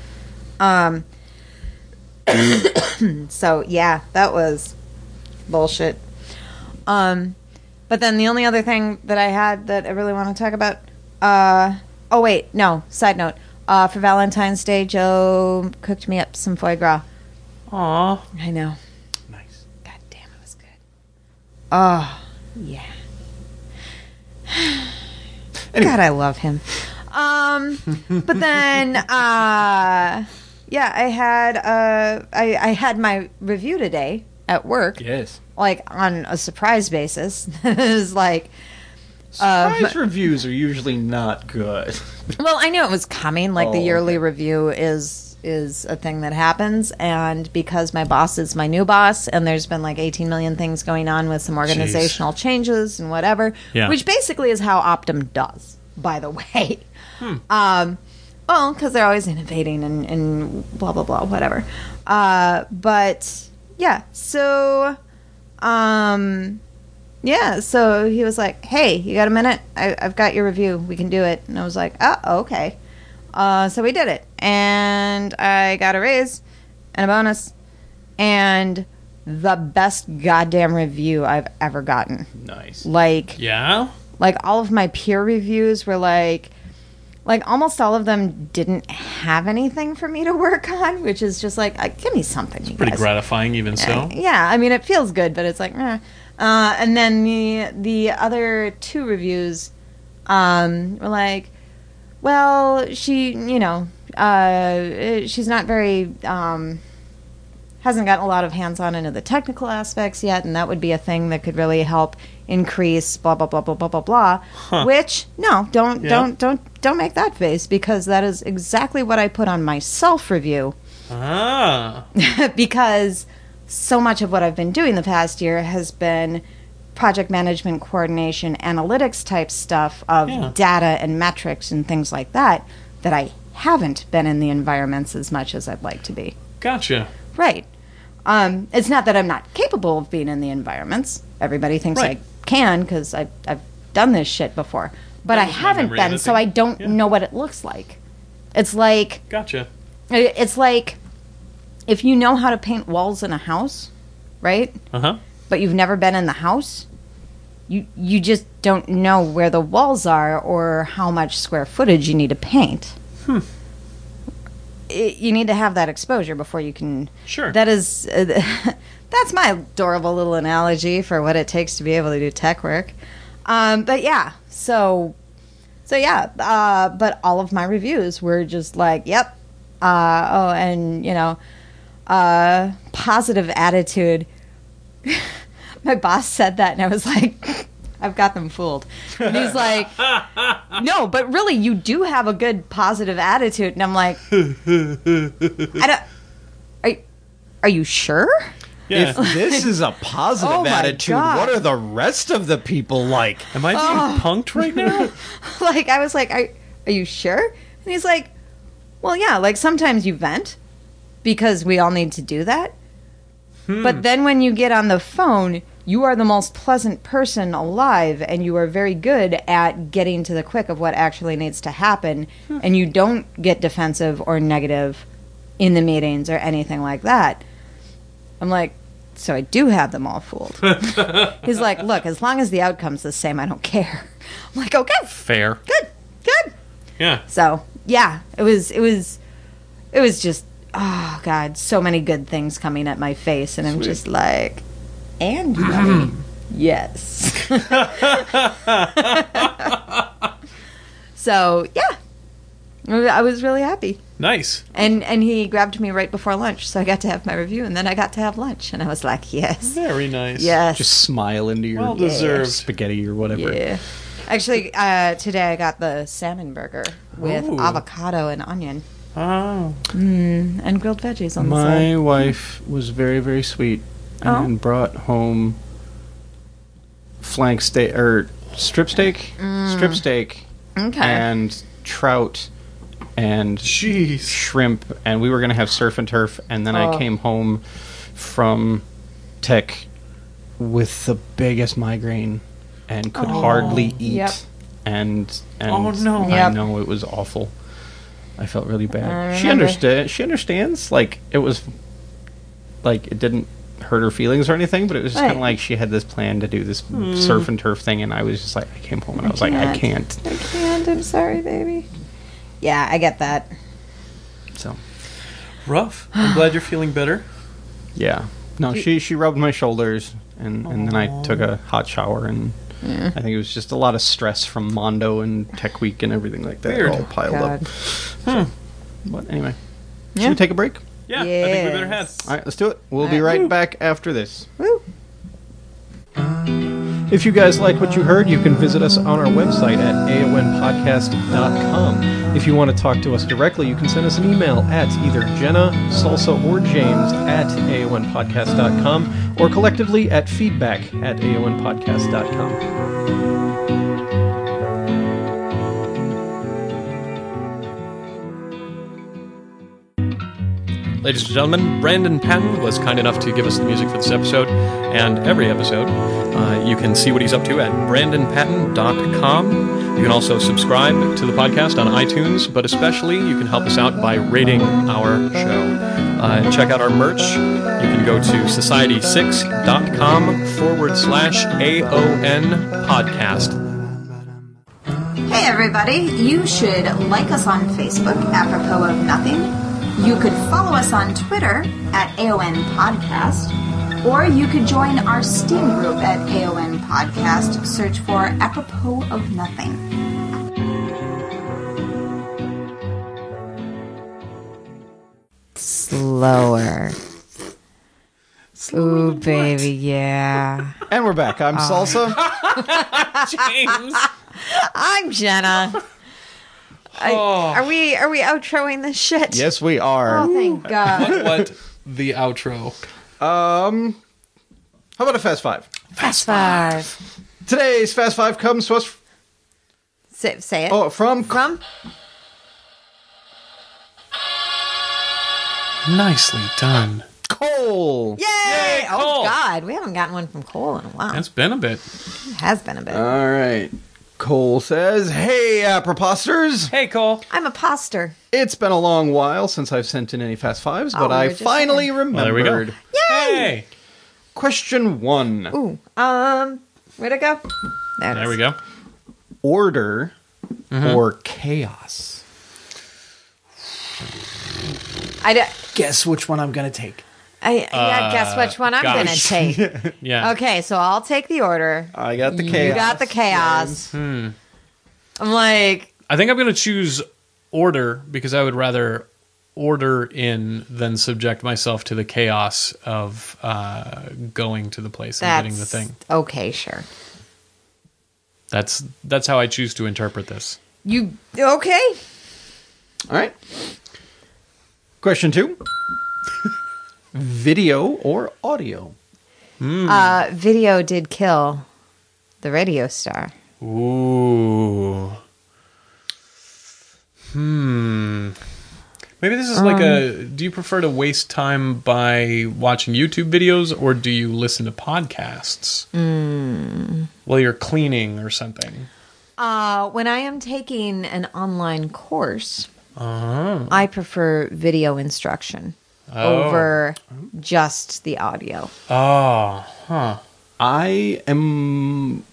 So yeah, that was bullshit. But then the only other thing that I had that I really want to talk about. Oh wait, no. Side note. For Valentine's Day, Joe cooked me up some foie gras. Aw. I know. Nice. God damn, it was good. Oh yeah. Anyway. God, I love him. But then, yeah, I had my review today at work, Yes. like on a surprise basis. It was like, Surprise reviews are usually not good. Well, I knew it was coming. Like the Oh, yearly okay. review is a thing that happens, and because my boss is my new boss, and there's been like 18 million things going on with some organizational changes and whatever, Yeah. which basically is how Optum does, by the way. Well, because they're always innovating and blah blah blah, whatever. But yeah, so yeah, so he was like, "Hey, you got a minute? I've got your review. We can do it." And I was like, "Oh, okay." So we did it, and I got a raise and a bonus, and the best goddamn review I've ever gotten. Nice. Like Yeah? all of my peer reviews were like almost all of them didn't have anything for me to work on, which is just like, give me something, you Pretty guys. gratifying, even so. Yeah, I mean, it feels good, but it's like, meh. And then the other two reviews were like, well, she's not very, hasn't gotten a lot of hands-on into the technical aspects yet, and that would be a thing that could really help increase blah blah blah blah blah blah blah. Which don't make that face, because that is exactly what I put on my self-review. Ah. Because so much of what I've been doing the past year has been project management, coordination, analytics type stuff of Yeah. data and metrics and things like that I haven't been in the environments as much as I'd like to be. Gotcha. Right. It's not that I'm not capable of being in the environments. Everybody thinks Right. I can because I've done this shit before. But I was my haven't memory of been, it, so then. I don't Yeah. know what it looks like. It's like Gotcha. if you know how to paint walls in a house, right? Uh-huh. But you've never been in the house, you just don't know where the walls are or how much square footage you need to paint. You need to have that exposure before you can. Sure. That is, that's my adorable little analogy for what it takes to be able to do tech work. But yeah, so yeah, but all of my reviews were just like, yep. And positive attitude. My boss said that, and I was like, I've got them fooled. And he's like, no, but really, you do have a good positive attitude. And I'm like, are you sure? Yeah. If this is a positive Oh my attitude, God. what are the rest of the people like? Am I being punked right now? Like, I was like, are you sure? And he's like, well, yeah, like sometimes you vent because we all need to do that. But then when you get on the phone, you are the most pleasant person alive, and you are very good at getting to the quick of what actually needs to happen, and you don't get defensive or negative in the meetings or anything like that. I'm like, so I do have them all fooled. He's like, look, as long as the outcome's the same, I don't care. I'm like, okay, Fair. good. Yeah. So yeah, it was just, oh God, so many good things coming at my face, and I'm just like, and money, yes. So yeah, I was really happy, Nice. and he grabbed me right before lunch, so I got to have my review, and then I got to have lunch, and I was like, yes, Very nice. yes, Just smile into your Well deserved. spaghetti or whatever. yeah. Actually, today I got the salmon burger with Ooh. avocado and onion. Oh. And grilled veggies on the side. My wife was very, very sweet and brought home flank steak or strip steak, Okay. and trout and Jeez. shrimp, and we were gonna have surf and turf, and then I came home from tech with the biggest migraine and could hardly eat. Yep. And Oh, no. I Yep. know it was awful. I felt really I bad. She remember. She understands. Like it was, like it didn't hurt her feelings or anything, but it was just Right. kind of like she had this plan to do this surf and turf thing, and I was just like, I came home and I was like, I can't. I can't. I'm sorry, baby. Yeah, I get that. So Rough. I'm glad you're feeling better. yeah, no, she rubbed my shoulders, and then I took a hot shower, and I think it was just a lot of stress from Mondo and Tech Week and everything like that Weird. all piled God. up. But anyway, should Yeah. we take a break? Yeah, I think we better head. Yes. All right, let's do it. We'll be right back after this. Woo. If you guys like what you heard, you can visit us on our website at aonpodcast.com. If you want to talk to us directly, you can send us an email at either Jenna, Salsa, or James at aonpodcast.com or collectively at feedback at aonpodcast.com. Ladies and gentlemen, Brandon Patton was kind enough to give us the music for this episode and every episode. You can see what he's up to at brandonpatton.com. You can also subscribe to the podcast on iTunes, but especially you can help us out by rating our show. Check out our merch. You can go to society6.com/AON podcast. Hey everybody, you should like us on Facebook, apropos of nothing. You could follow us on Twitter at AON Podcast, or you could join our Steam group at AON Podcast. Search for Apropos of Nothing. Slower. Ooh, baby, yeah. And we're back. I'm Salsa. James! I'm Jenna. Are we outroing this shit? Yes, we are. Oh, thank God. What the outro? How about a Fast Five? Fast Five. Today's Fast Five comes to us. Say it. Oh, from Nicely done. Cole. Yay! Cole. Oh God, we haven't gotten one from Cole in a while. It's been a bit. It has been a bit. All right. Cole says, "Hey, Aproposters. Hey, Cole. I'm a poster. It's been a long while since I've sent in any Fast Fives, but we were I just finally saying. remembered." Well, there we go. Hey! Question 1. Ooh. Where'd it go? There we go. Order or chaos? Guess which one I'm going to take. Guess which one I'm gonna gosh. take. Yeah. Okay, so I'll take the order. I got the chaos. You got the chaos. I'm like, I think I'm going to choose order because I would rather order in than subject myself to the chaos of going to the place and that's getting the thing. okay, sure. That's how I choose to interpret this. You okay? All right. Question 2. Video or audio? Video did kill the radio star. Ooh. Maybe this is like do you prefer to waste time by watching YouTube videos or do you listen to podcasts? While you're cleaning or something? When I am taking an online course, I prefer video instruction over just the audio. Oh, huh. I am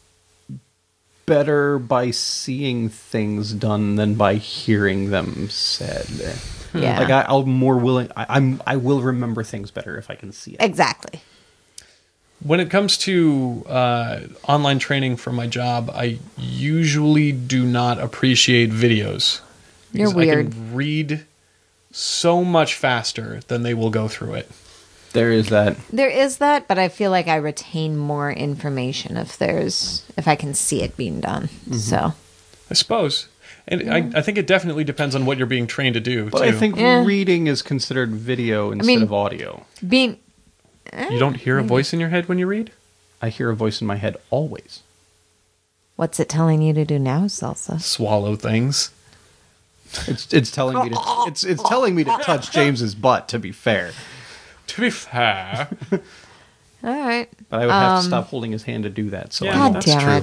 better by seeing things done than by hearing them said. Yeah. Like I'm more willing. I will remember things better if I can see it. Exactly. When it comes to online training for my job, I usually do not appreciate videos. You're Because weird. I can read so much faster than they will go through it. There is that. There is that, but I feel like I retain more information if I can see it being done. So I suppose. And I think it definitely depends on what you're being trained to do, But too. I think Yeah. reading is considered video instead of audio. being You don't hear a voice in your head when you read? I hear a voice in my head always. what's it telling you to do now, Salsa? Swallow things. It's telling me to it's telling me to touch James's butt. To be fair, To be fair. All right. but I would have to stop holding his hand to do that. So Yeah. I God won't. damn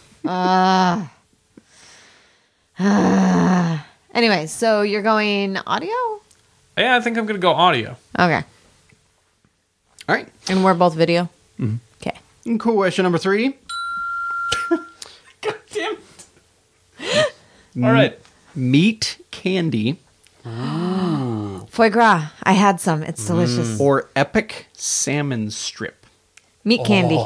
it. Anyway, so you're going audio? Yeah, I think I'm going to go audio. Okay. All right. And we're both video? Okay. Cool. Question number 3. Damn it. All right. Meat candy Foie gras. I had some. It's delicious. or epic salmon strip? Meat candy.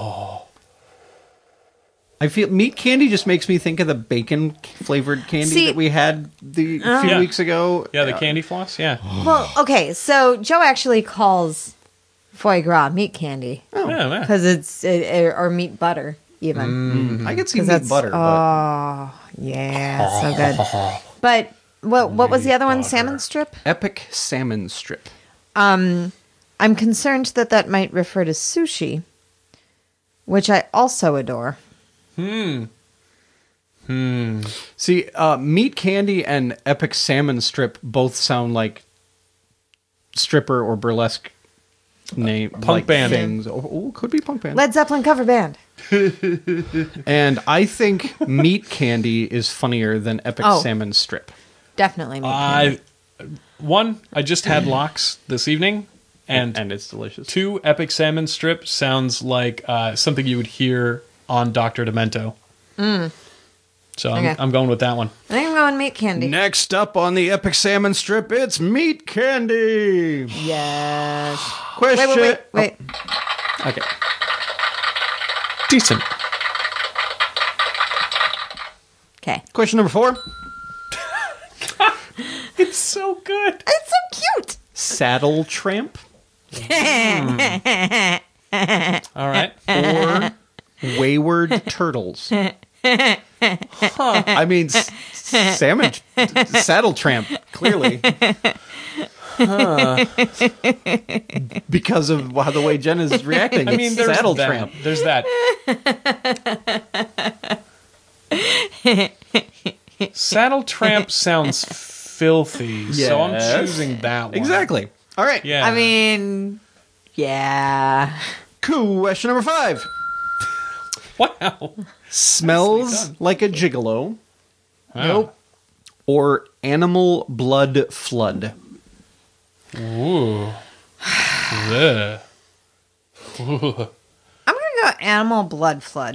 I feel meat candy just makes me think of the bacon flavored candy See- that we had a few Yeah. weeks ago. Yeah, the candy floss? Yeah. Well, okay. So Joe actually calls foie gras meat candy Yeah, man. because it's or meat butter. even. I could see 'Cause meat that's butter, but oh yeah, so good. But what was the other one? Salmon strip. epic salmon strip. I'm concerned that might refer to sushi, which I also adore. See, meat candy and epic salmon strip both sound like stripper or burlesque name like band. things. Oh, could be punk band. Led Zeppelin cover band. And I think meat candy is funnier than epic Oh. salmon strip. Definitely. Meat candy. I just had lox this evening, and it's delicious. 2, epic salmon strip sounds like something you would hear on Dr. Demento. So Okay. I'm going with that one. I think I'm going meat candy. Next up on the epic salmon strip, it's meat candy. Yes. Question. Wait. Oh, okay. Decent. Okay. Question number 4. It's so good. It's so cute. Saddle tramp All right. or wayward turtles. I mean, salmon saddle tramp clearly. Because of the way Jen is reacting. I mean, it's there's saddle that. tramp. There's that. Saddle tramp sounds filthy, so I'm Yes. choosing that one. Exactly. All right. Yeah. I mean, yeah. Question number 5. wow. Smells done. like a gigolo Nope. or animal blood flood. Ooh. Ugh. Ooh. I'm gonna go animal blood flood.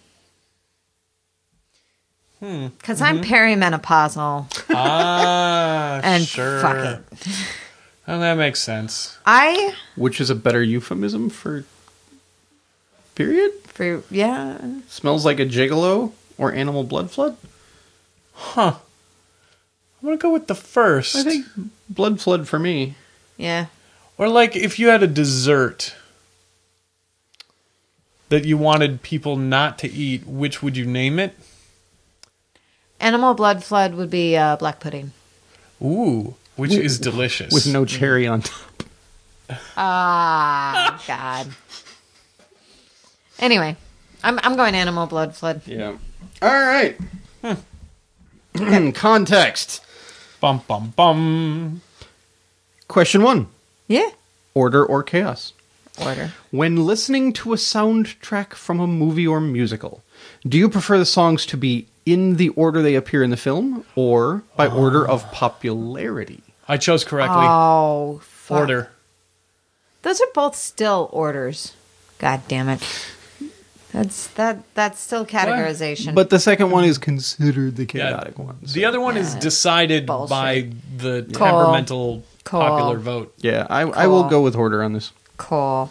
Because I'm perimenopausal Ah, and sure. fuck it. Oh, that makes sense. Which is a better euphemism for period? Yeah. Smells like a gigolo or animal blood flood? I'm gonna go with the first. I think blood flood for me. Yeah. Or like if you had a dessert that you wanted people not to eat, which would you name it? Animal blood flood would be black pudding. Ooh, which is delicious. With no cherry on top. Ah, God. Anyway, I'm going animal blood flood. Yeah. All right. Context. Bum bum bum. Question 1. Yeah. Order or chaos? Order. When listening to a soundtrack from a movie or musical, do you prefer the songs to be in the order they appear in the film or by order of popularity? I chose correctly. Oh, fuck. Order. Those are both still orders. God damn it. That's still categorization. But the second one is considered the chaotic one. The other one is decided bullshit. by the Cool. temperamental Cool. popular vote. Yeah, I will go with order on this. Cool.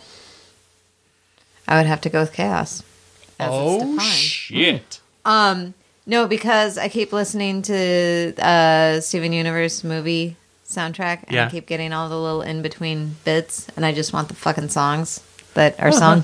I would have to go with chaos. As it's Oh defined. shit! No, because I keep listening to Steven Universe movie soundtrack, and Yeah. I keep getting all the little in between bits, and I just want the fucking songs that are sung.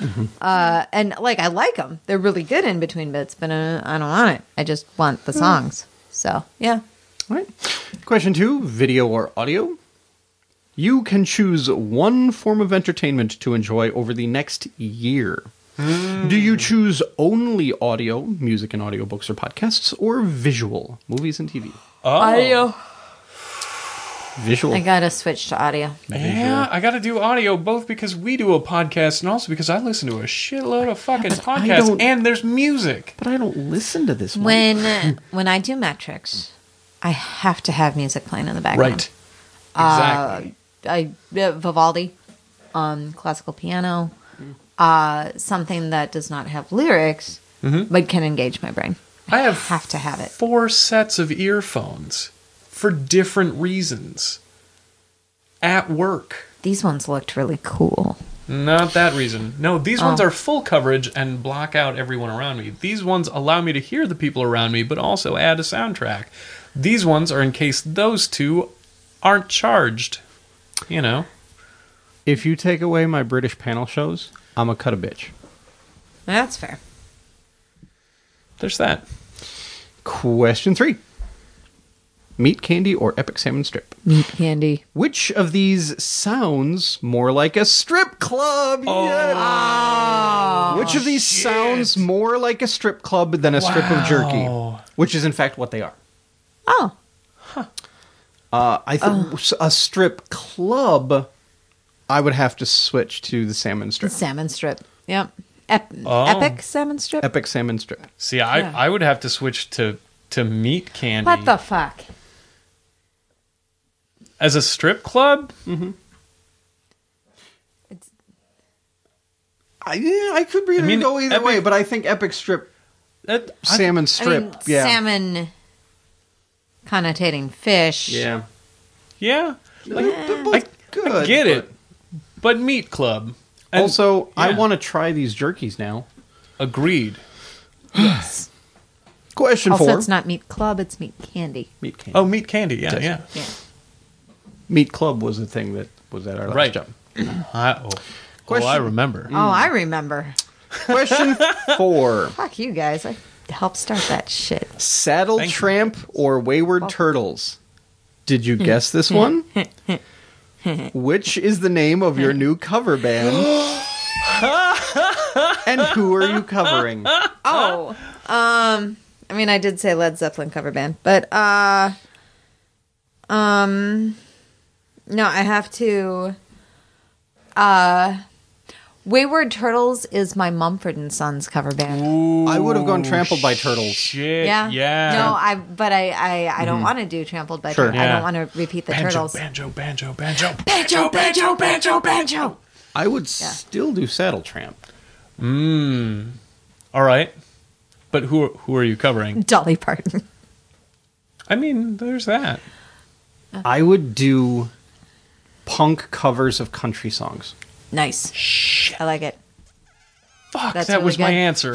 And like I like them; they're really good in between bits, but I don't want it. I just want the songs. So yeah, All right. Question 2, video or audio? You can choose one form of entertainment to enjoy over the next year. Do you choose only audio, music and audiobooks or podcasts, or visual, movies and TV? Oh, audio. Visual. I gotta switch to audio. yeah. I got to do audio both because we do a podcast and also because I listen to a shitload of fucking podcasts don't- and there's music. But I don't listen to this one. When I do metrics, I have to have music playing in the background. Right. Exactly. Vivaldi, classical piano, something that does not have lyrics but can engage my brain. I have Have to have it. 4 sets of earphones for different reasons. At work. These ones looked really cool. Not that reason. No, these ones are full coverage and block out everyone around me. These ones allow me to hear the people around me, but also add a soundtrack. These ones are in case those two aren't charged. You know. If you take away my British panel shows, I'm a cut a bitch. That's fair. there's that. Question 3. Meat candy or epic salmon strip? Meat candy. Which of these sounds more like a strip club? Yes. Which of these sounds more like a strip club than a strip of jerky? Which is in fact what they are. Oh. I think a strip club, I would have to switch to the salmon strip. Salmon strip. Yep. Epic salmon strip? Epic salmon strip. See, I would have to switch to meat candy. What the fuck? As a strip club? I could really go either way, but I think epic strip, salmon strip, Salmon connotating fish. Yeah. Yeah. But good. I get it. But meat club. And- Also, I yeah. want to try these jerkies now. Agreed. Yes. Question Also, 4. it's not meat club, it's meat candy. Meat candy. Oh, meat candy. Yeah, yeah. Yeah. Meat club was the thing that was at our last Right. job. Oh, I remember. Oh, I remember. Question 4. Fuck you guys. I helped start that shit. Saddle Thank you. Tramp or Wayward Turtles? Did you guess this one? Which is the name of your new cover band? And who are you covering? Oh. I mean, I did say Led Zeppelin cover band, but no, I have to. Wayward Turtles is my Mumford and Sons cover band. I would have gone Trampled by Turtles. Shit. Yeah, Yeah. No, I don't want to do Trampled by Sure. Turtles. I Yeah. don't want to repeat the Banjo, Turtles. banjo. Banjo. I would still do Saddle Tramp. All right. But who are you covering? Dolly Parton. I mean, there's that. I would do punk covers of country songs. Nice. Shit. I like it. Fuck, That's that really was my good. answer.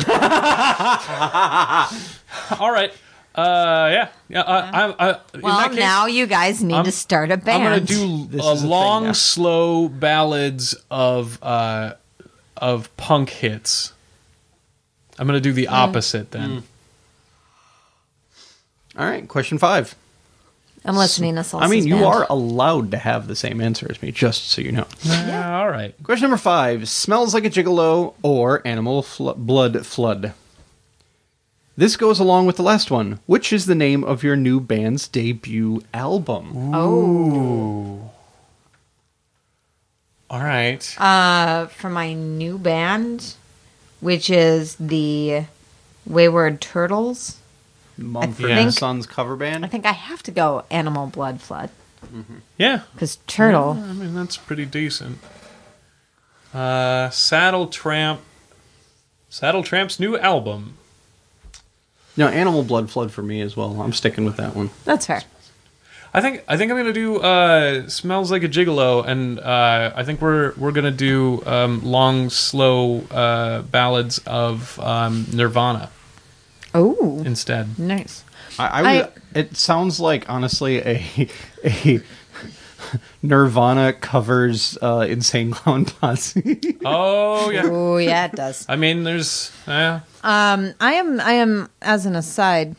All right. Yeah. Well, now you guys need to start a band. I'm gonna do This is a thing long, now. slow ballads of punk hits. I'm gonna do the opposite then. All right, question 5. I'm listening to Salsa's I mean, you band. are allowed to have the same answer as me, just so you know. Yeah. All right. Question number 5. Smells Like a Gigolo or Animal Blood Flood? This goes along with the last one. Which is the name of your new band's debut album? Oh. All right. For my new band, which is the Wayward Turtles, Mumford think- and Sons cover I band? think I have to go Animal Blood Flood. Yeah. Because Turtle. I mean, that's pretty decent. Saddle Tramp's new album. No, Animal Blood Flood for me as well. I'm sticking with that one. That's fair. I think I'm gonna do "Smells Like a Gigolo," and I think we're gonna do long, slow ballads of Nirvana Oh, instead. nice. I would. It sounds like honestly a Nirvana covers Insane Clown Posse. Oh yeah. Oh, yeah, it does. I mean, there's I am, as an aside,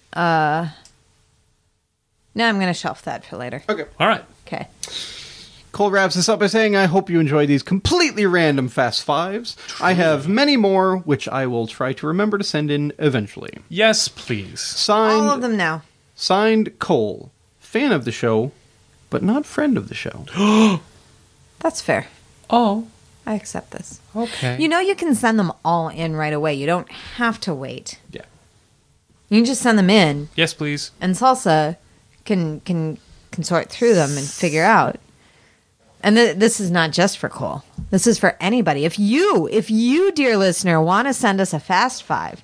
no, I'm going to shelf that for later. Okay. all right. Okay. Cole wraps this up by saying, I hope you enjoy these completely random Fast Fives. I have many more, which I will try to remember to send in eventually. Yes, please. Signed, All of them now. Signed Cole, fan of the show, but not friend of the show. That's fair. Oh, I accept this. okay. You know, you can send them all in right away. You don't have to wait. Yeah. You can just send them in, Yes, please. and Salsa can sort through them and figure out. And this is not just for Cole. This is for anybody. If you, dear listener, want to send us a Fast Five,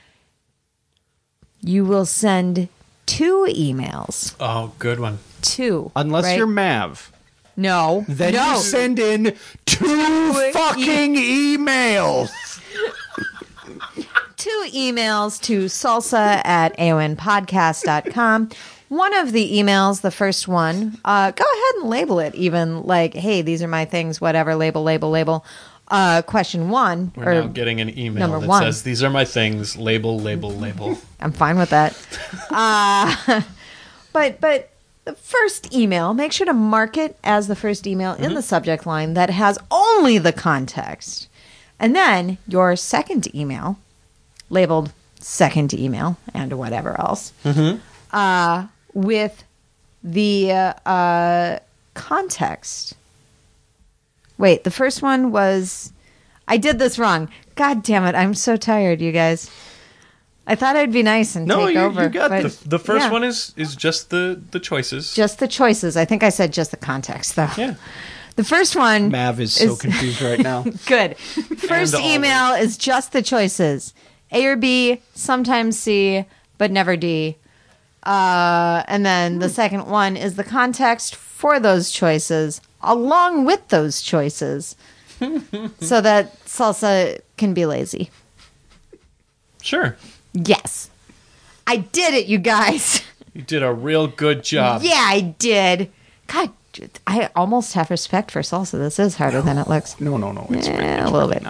you will send 2 emails. Oh, good one. 2. Unless right? you're Mav. No. Then no. you send in 2 fucking emails. 2 emails to salsa@aonpodcast.com. One of the emails, the first one, go ahead and label it even like, hey, these are my things, whatever, label. question one. We're now getting an email number that one. says, "These are my things. Label, label, label." I'm fine with that. But the first email, make sure to mark it as the first email in the subject line that has only the context. And then your second email, labeled second email and whatever else, with the context. Wait, the first one was... I did this wrong. God damn it. I'm so tired, you guys. I thought I'd be nice and take over. You got but this. The first yeah. one is just the choices. Just the choices. I think I said just the context, though. Yeah. The first one... Mav is so confused right now. Good. First And email is just the choices. A or B, sometimes C, but never D. And then the second one is the context for those choices, along with those choices, so that Salsa can be lazy. Sure. Yes. I did it, you guys. You did a real good job. Yeah, I did. God, I almost have respect for Salsa. This is harder than it looks. No. It's A little bit.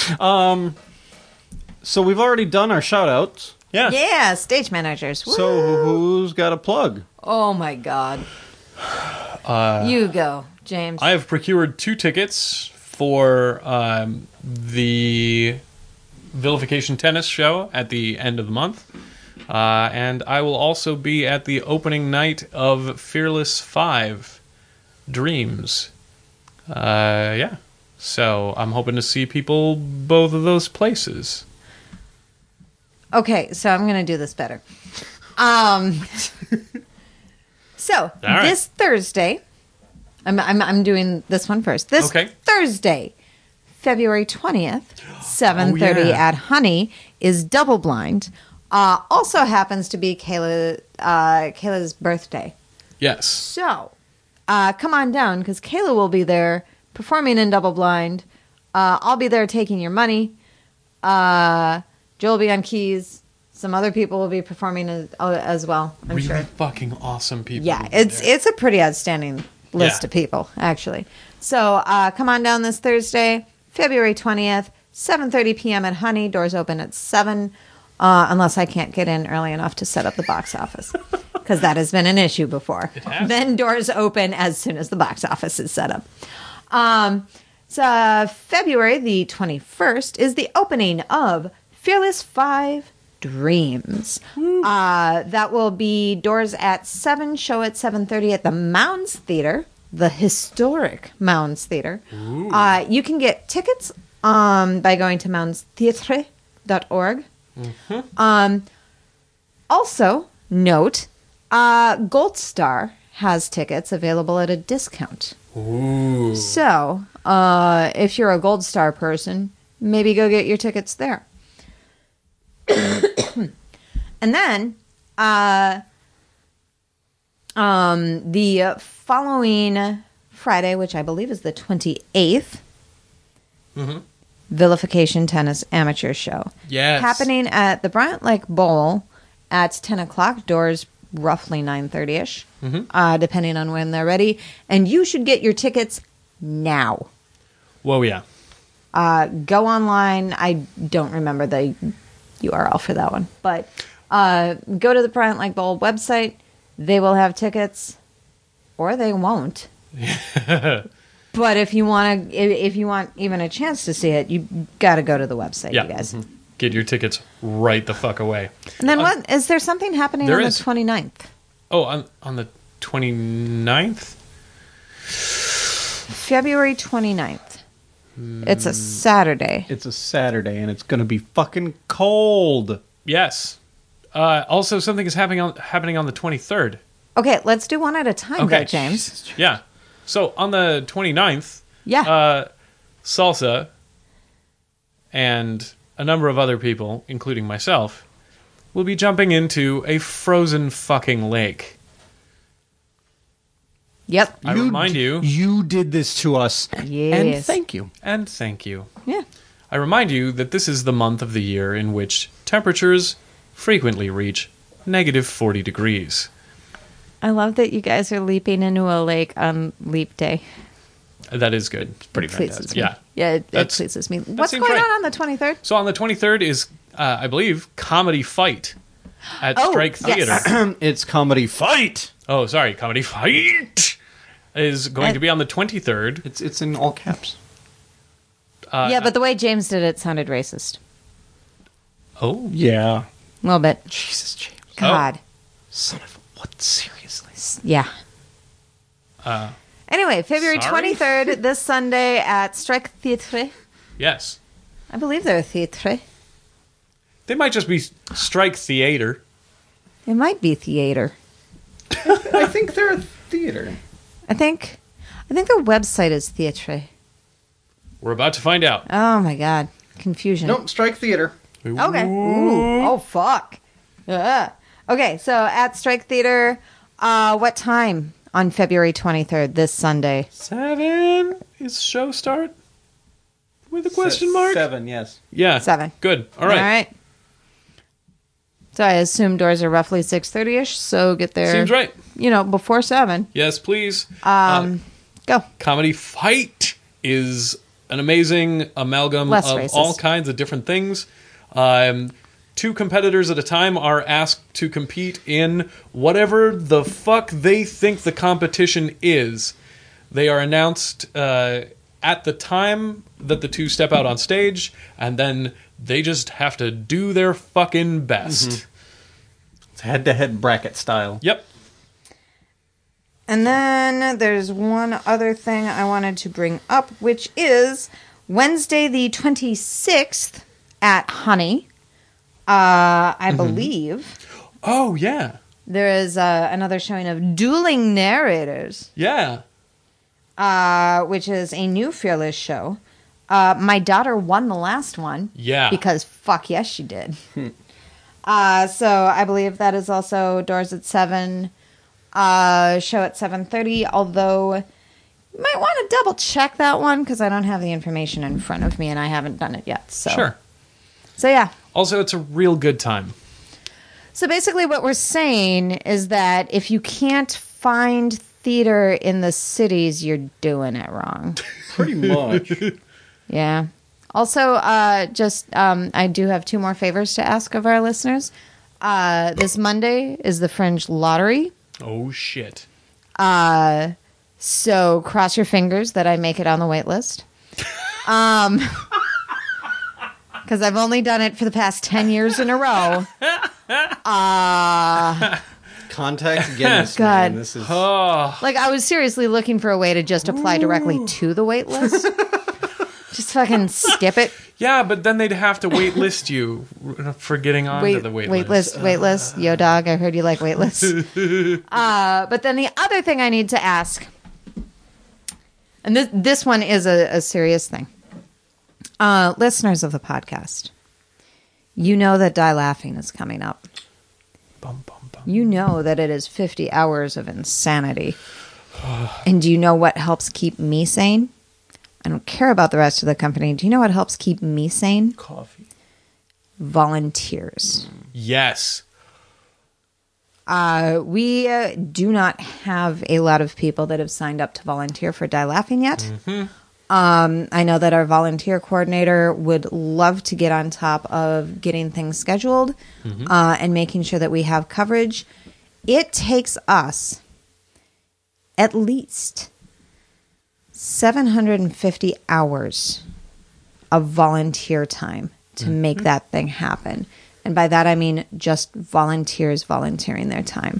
So we've already done our shout-outs. Yeah. Yeah, stage managers. Woo. So who's got a plug? Oh my God. You go, James. I have procured 2 tickets for the Vilification Tennis show at the end of the month. And I will also be at the opening night of Fearless 5 Dreams. Yeah. So I'm hoping to see people both of those places. Okay, so I'm going to do this better. So right. this Thursday, I'm doing this one first. This Okay. Thursday, February 20th, 7:30 yeah. at Honey is Double Blind. Also happens to be Kayla's birthday. Yes. So come on down because Kayla will be there performing in Double Blind. I'll be there taking your money. Joel will be on keys. Some other people will be performing as well, I'm Really sure. fucking awesome people. Yeah, will be it's there. it's a pretty outstanding list Yeah. of people, actually. So come on down this Thursday, February 20th, 7:30 p.m. at Honey. Doors open at 7, unless I can't get in early enough to set up the box office, because that has been an issue before. has. Then doors open as soon as the box office is set up. So February the 21st is the opening of Fearless 5 Dreams. That will be doors at 7, show at 7:30 at the Mounds Theater, the historic Mounds Theater. You can get tickets by going to moundstheatre.org. Also, note, Gold Star has tickets available at a discount. Ooh. So, if you're a Gold Star person, maybe go get your tickets there. And then, the following Friday, which I believe is the 28th, Vilification Tennis Amateur Show. Yes. Happening at the Bryant Lake Bowl at 10 o'clock. Doors roughly 9:30ish, depending on when they're ready. And you should get your tickets now. Whoa, yeah. Go online. I don't remember the URL for that one, but go to the Bryant Lake Bowl website. They will have tickets, or they won't. But if you want even a chance to see it, you got to go to the website, Yeah. you guys. Get your tickets right the fuck away. And then what? Is there something happening there on is. the 29th? Oh, on the 29th? February 29th. It's a Saturday. It's a Saturday, and it's going to be fucking cold. Yes. Also, something is happening on the 23rd. Okay, let's do one at a time, Okay. though, James. Yeah. So, on the 29th, Yeah. Salsa and a number of other people, including myself, will be jumping into a frozen fucking lake. Yep. I remind you, You did this to us. Yes. And thank you. and thank you. Yeah. I remind you that this is the month of the year in which temperatures frequently reach negative 40 degrees. I love that you guys are leaping into a lake on Leap Day. That is good. Pretty fantastic. pleases me. Yeah. Yeah, it That's- pleases me. What's seems going right. on the 23rd? So on the 23rd is, I believe, Comedy Fight at Oh, Strike yes. Theater. It's Comedy Fight. Oh, sorry, Comedy Fight is going to be on the 23rd. It's in all caps. Yeah, but the way James did it sounded racist. Oh, Yeah. A little bit. Jesus, James. God. Son of what? Seriously? Yeah. Anyway, February sorry? 23rd, this Sunday at Strike Theatre. yes. I believe they're a theatre. They might just be Strike Theater. It might be theater. I think they're a theater. I think their website is theatre. We're about to find out. Oh my god. Confusion. Nope, Strike Theater. Okay. Ooh. Oh fuck. Okay, so at Strike Theater, what time on February 23rd, this Sunday? 7 is show start? With a question mark? 7, yes. Yeah. 7. Good. All right. All right. So I assume doors are roughly 6:30ish, so get there. Seems right. Before 7. Yes, please. Go. Comedy Fight is an amazing amalgam Less of racist. all kinds of different things. 2 competitors at a time are asked to compete in whatever the fuck they think the competition is. They are announced at the time that the 2 step out on stage, and then they just have to do their fucking best. It's head-to-head bracket style. Yep. And then there's one other thing I wanted to bring up, which is Wednesday the 26th at Honey. I believe Oh, yeah. there is another showing of Dueling Narrators, Yeah. which is a new Fearless show. My daughter won the last one. Yeah. Because fuck yes, she did. So I believe that is also doors at 7, show at 7:30. Although you might want to double check that one because I don't have the information in front of me and I haven't done it yet. So Sure. So yeah. Also, it's a real good time. So basically, what we're saying is that if you can't find theater in the cities, you're doing it wrong. Pretty much. Yeah. Also, I do have 2 more favors to ask of our listeners. This Monday is the Fringe Lottery. Oh, shit. So cross your fingers that I make it on the wait list. Because I've only done it for the past 10 years in a row. Contact Guinness, God. man. This is... Oh, Like, I was seriously looking for a way to just apply directly to the wait list. Just fucking skip it. yeah, but then they'd have to wait list you for getting onto the wait list. Wait list. Yo, dog, I heard you like wait lists. But then the other thing I need to ask, and this one is a serious thing. Listeners of the podcast, you know that Die Laughing is coming up. Bum, bum, bum. You know that it is 50 hours of insanity. And do you know what helps keep me sane? I don't care about the rest of the company. Do you know what helps keep me sane? Coffee. Volunteers. Yes. We do not have a lot of people that have signed up to volunteer for Die Laughing yet. I know that our volunteer coordinator would love to get on top of getting things scheduled and making sure that we have coverage. It takes us at least 750 hours of volunteer time to make that thing happen. And by that, I mean just volunteers volunteering their time.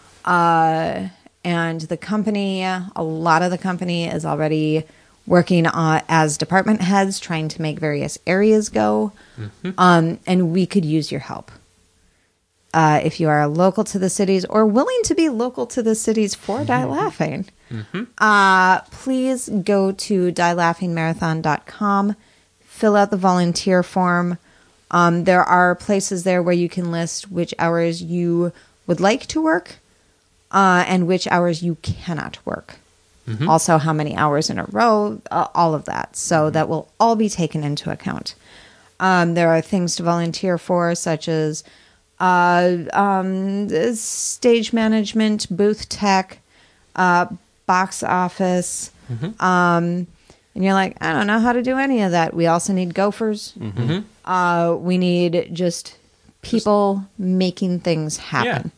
And the company, a lot of the company is already working on as department heads, trying to make various areas go. And we could use your help. If you are local to the cities or willing to be local to the cities for Die Laughing, please go to dielaughingmarathon.com, fill out the volunteer form. There are places there where you can list which hours you would like to work and which hours you cannot work. Also, how many hours in a row, all of that. So that will all be taken into account. There are things to volunteer for, such as stage management, booth tech, box office, And you're like, I don't know how to do any of that. We also need gophers. We need just people making things happen.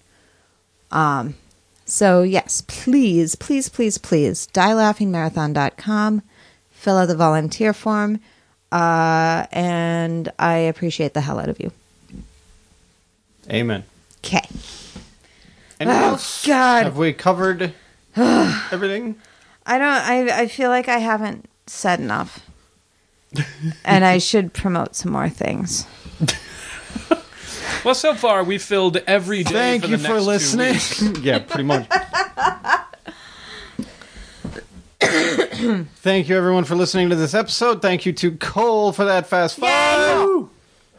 So yes, please, dielaughingmarathon.com, fill out the volunteer form, and I appreciate the hell out of you. Amen. Okay. Anything else? God. Have we covered everything? I feel like I haven't said enough. And I should promote some more things. Well, so far we've filled every day. Thank for you the for next 2 listening. weeks. Yeah, pretty much. Thank you, everyone, for listening to this episode. Thank you to Cole for that fast five.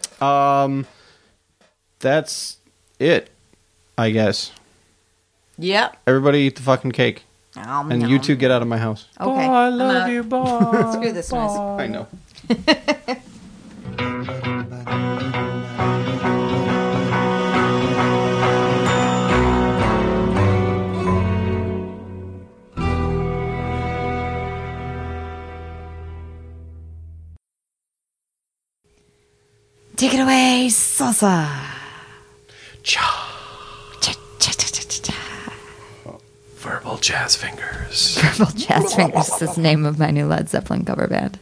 That's it, I guess. Yep. Everybody eat the fucking cake. And you two get out of my house. Okay. Oh, I love you, boy. Screw this noise. I know. Take it away, salsa. Cha. Cha-cha-cha-cha-cha. Verbal jazz fingers. Purple Jazz Fingers is the name of my new Led Zeppelin cover band.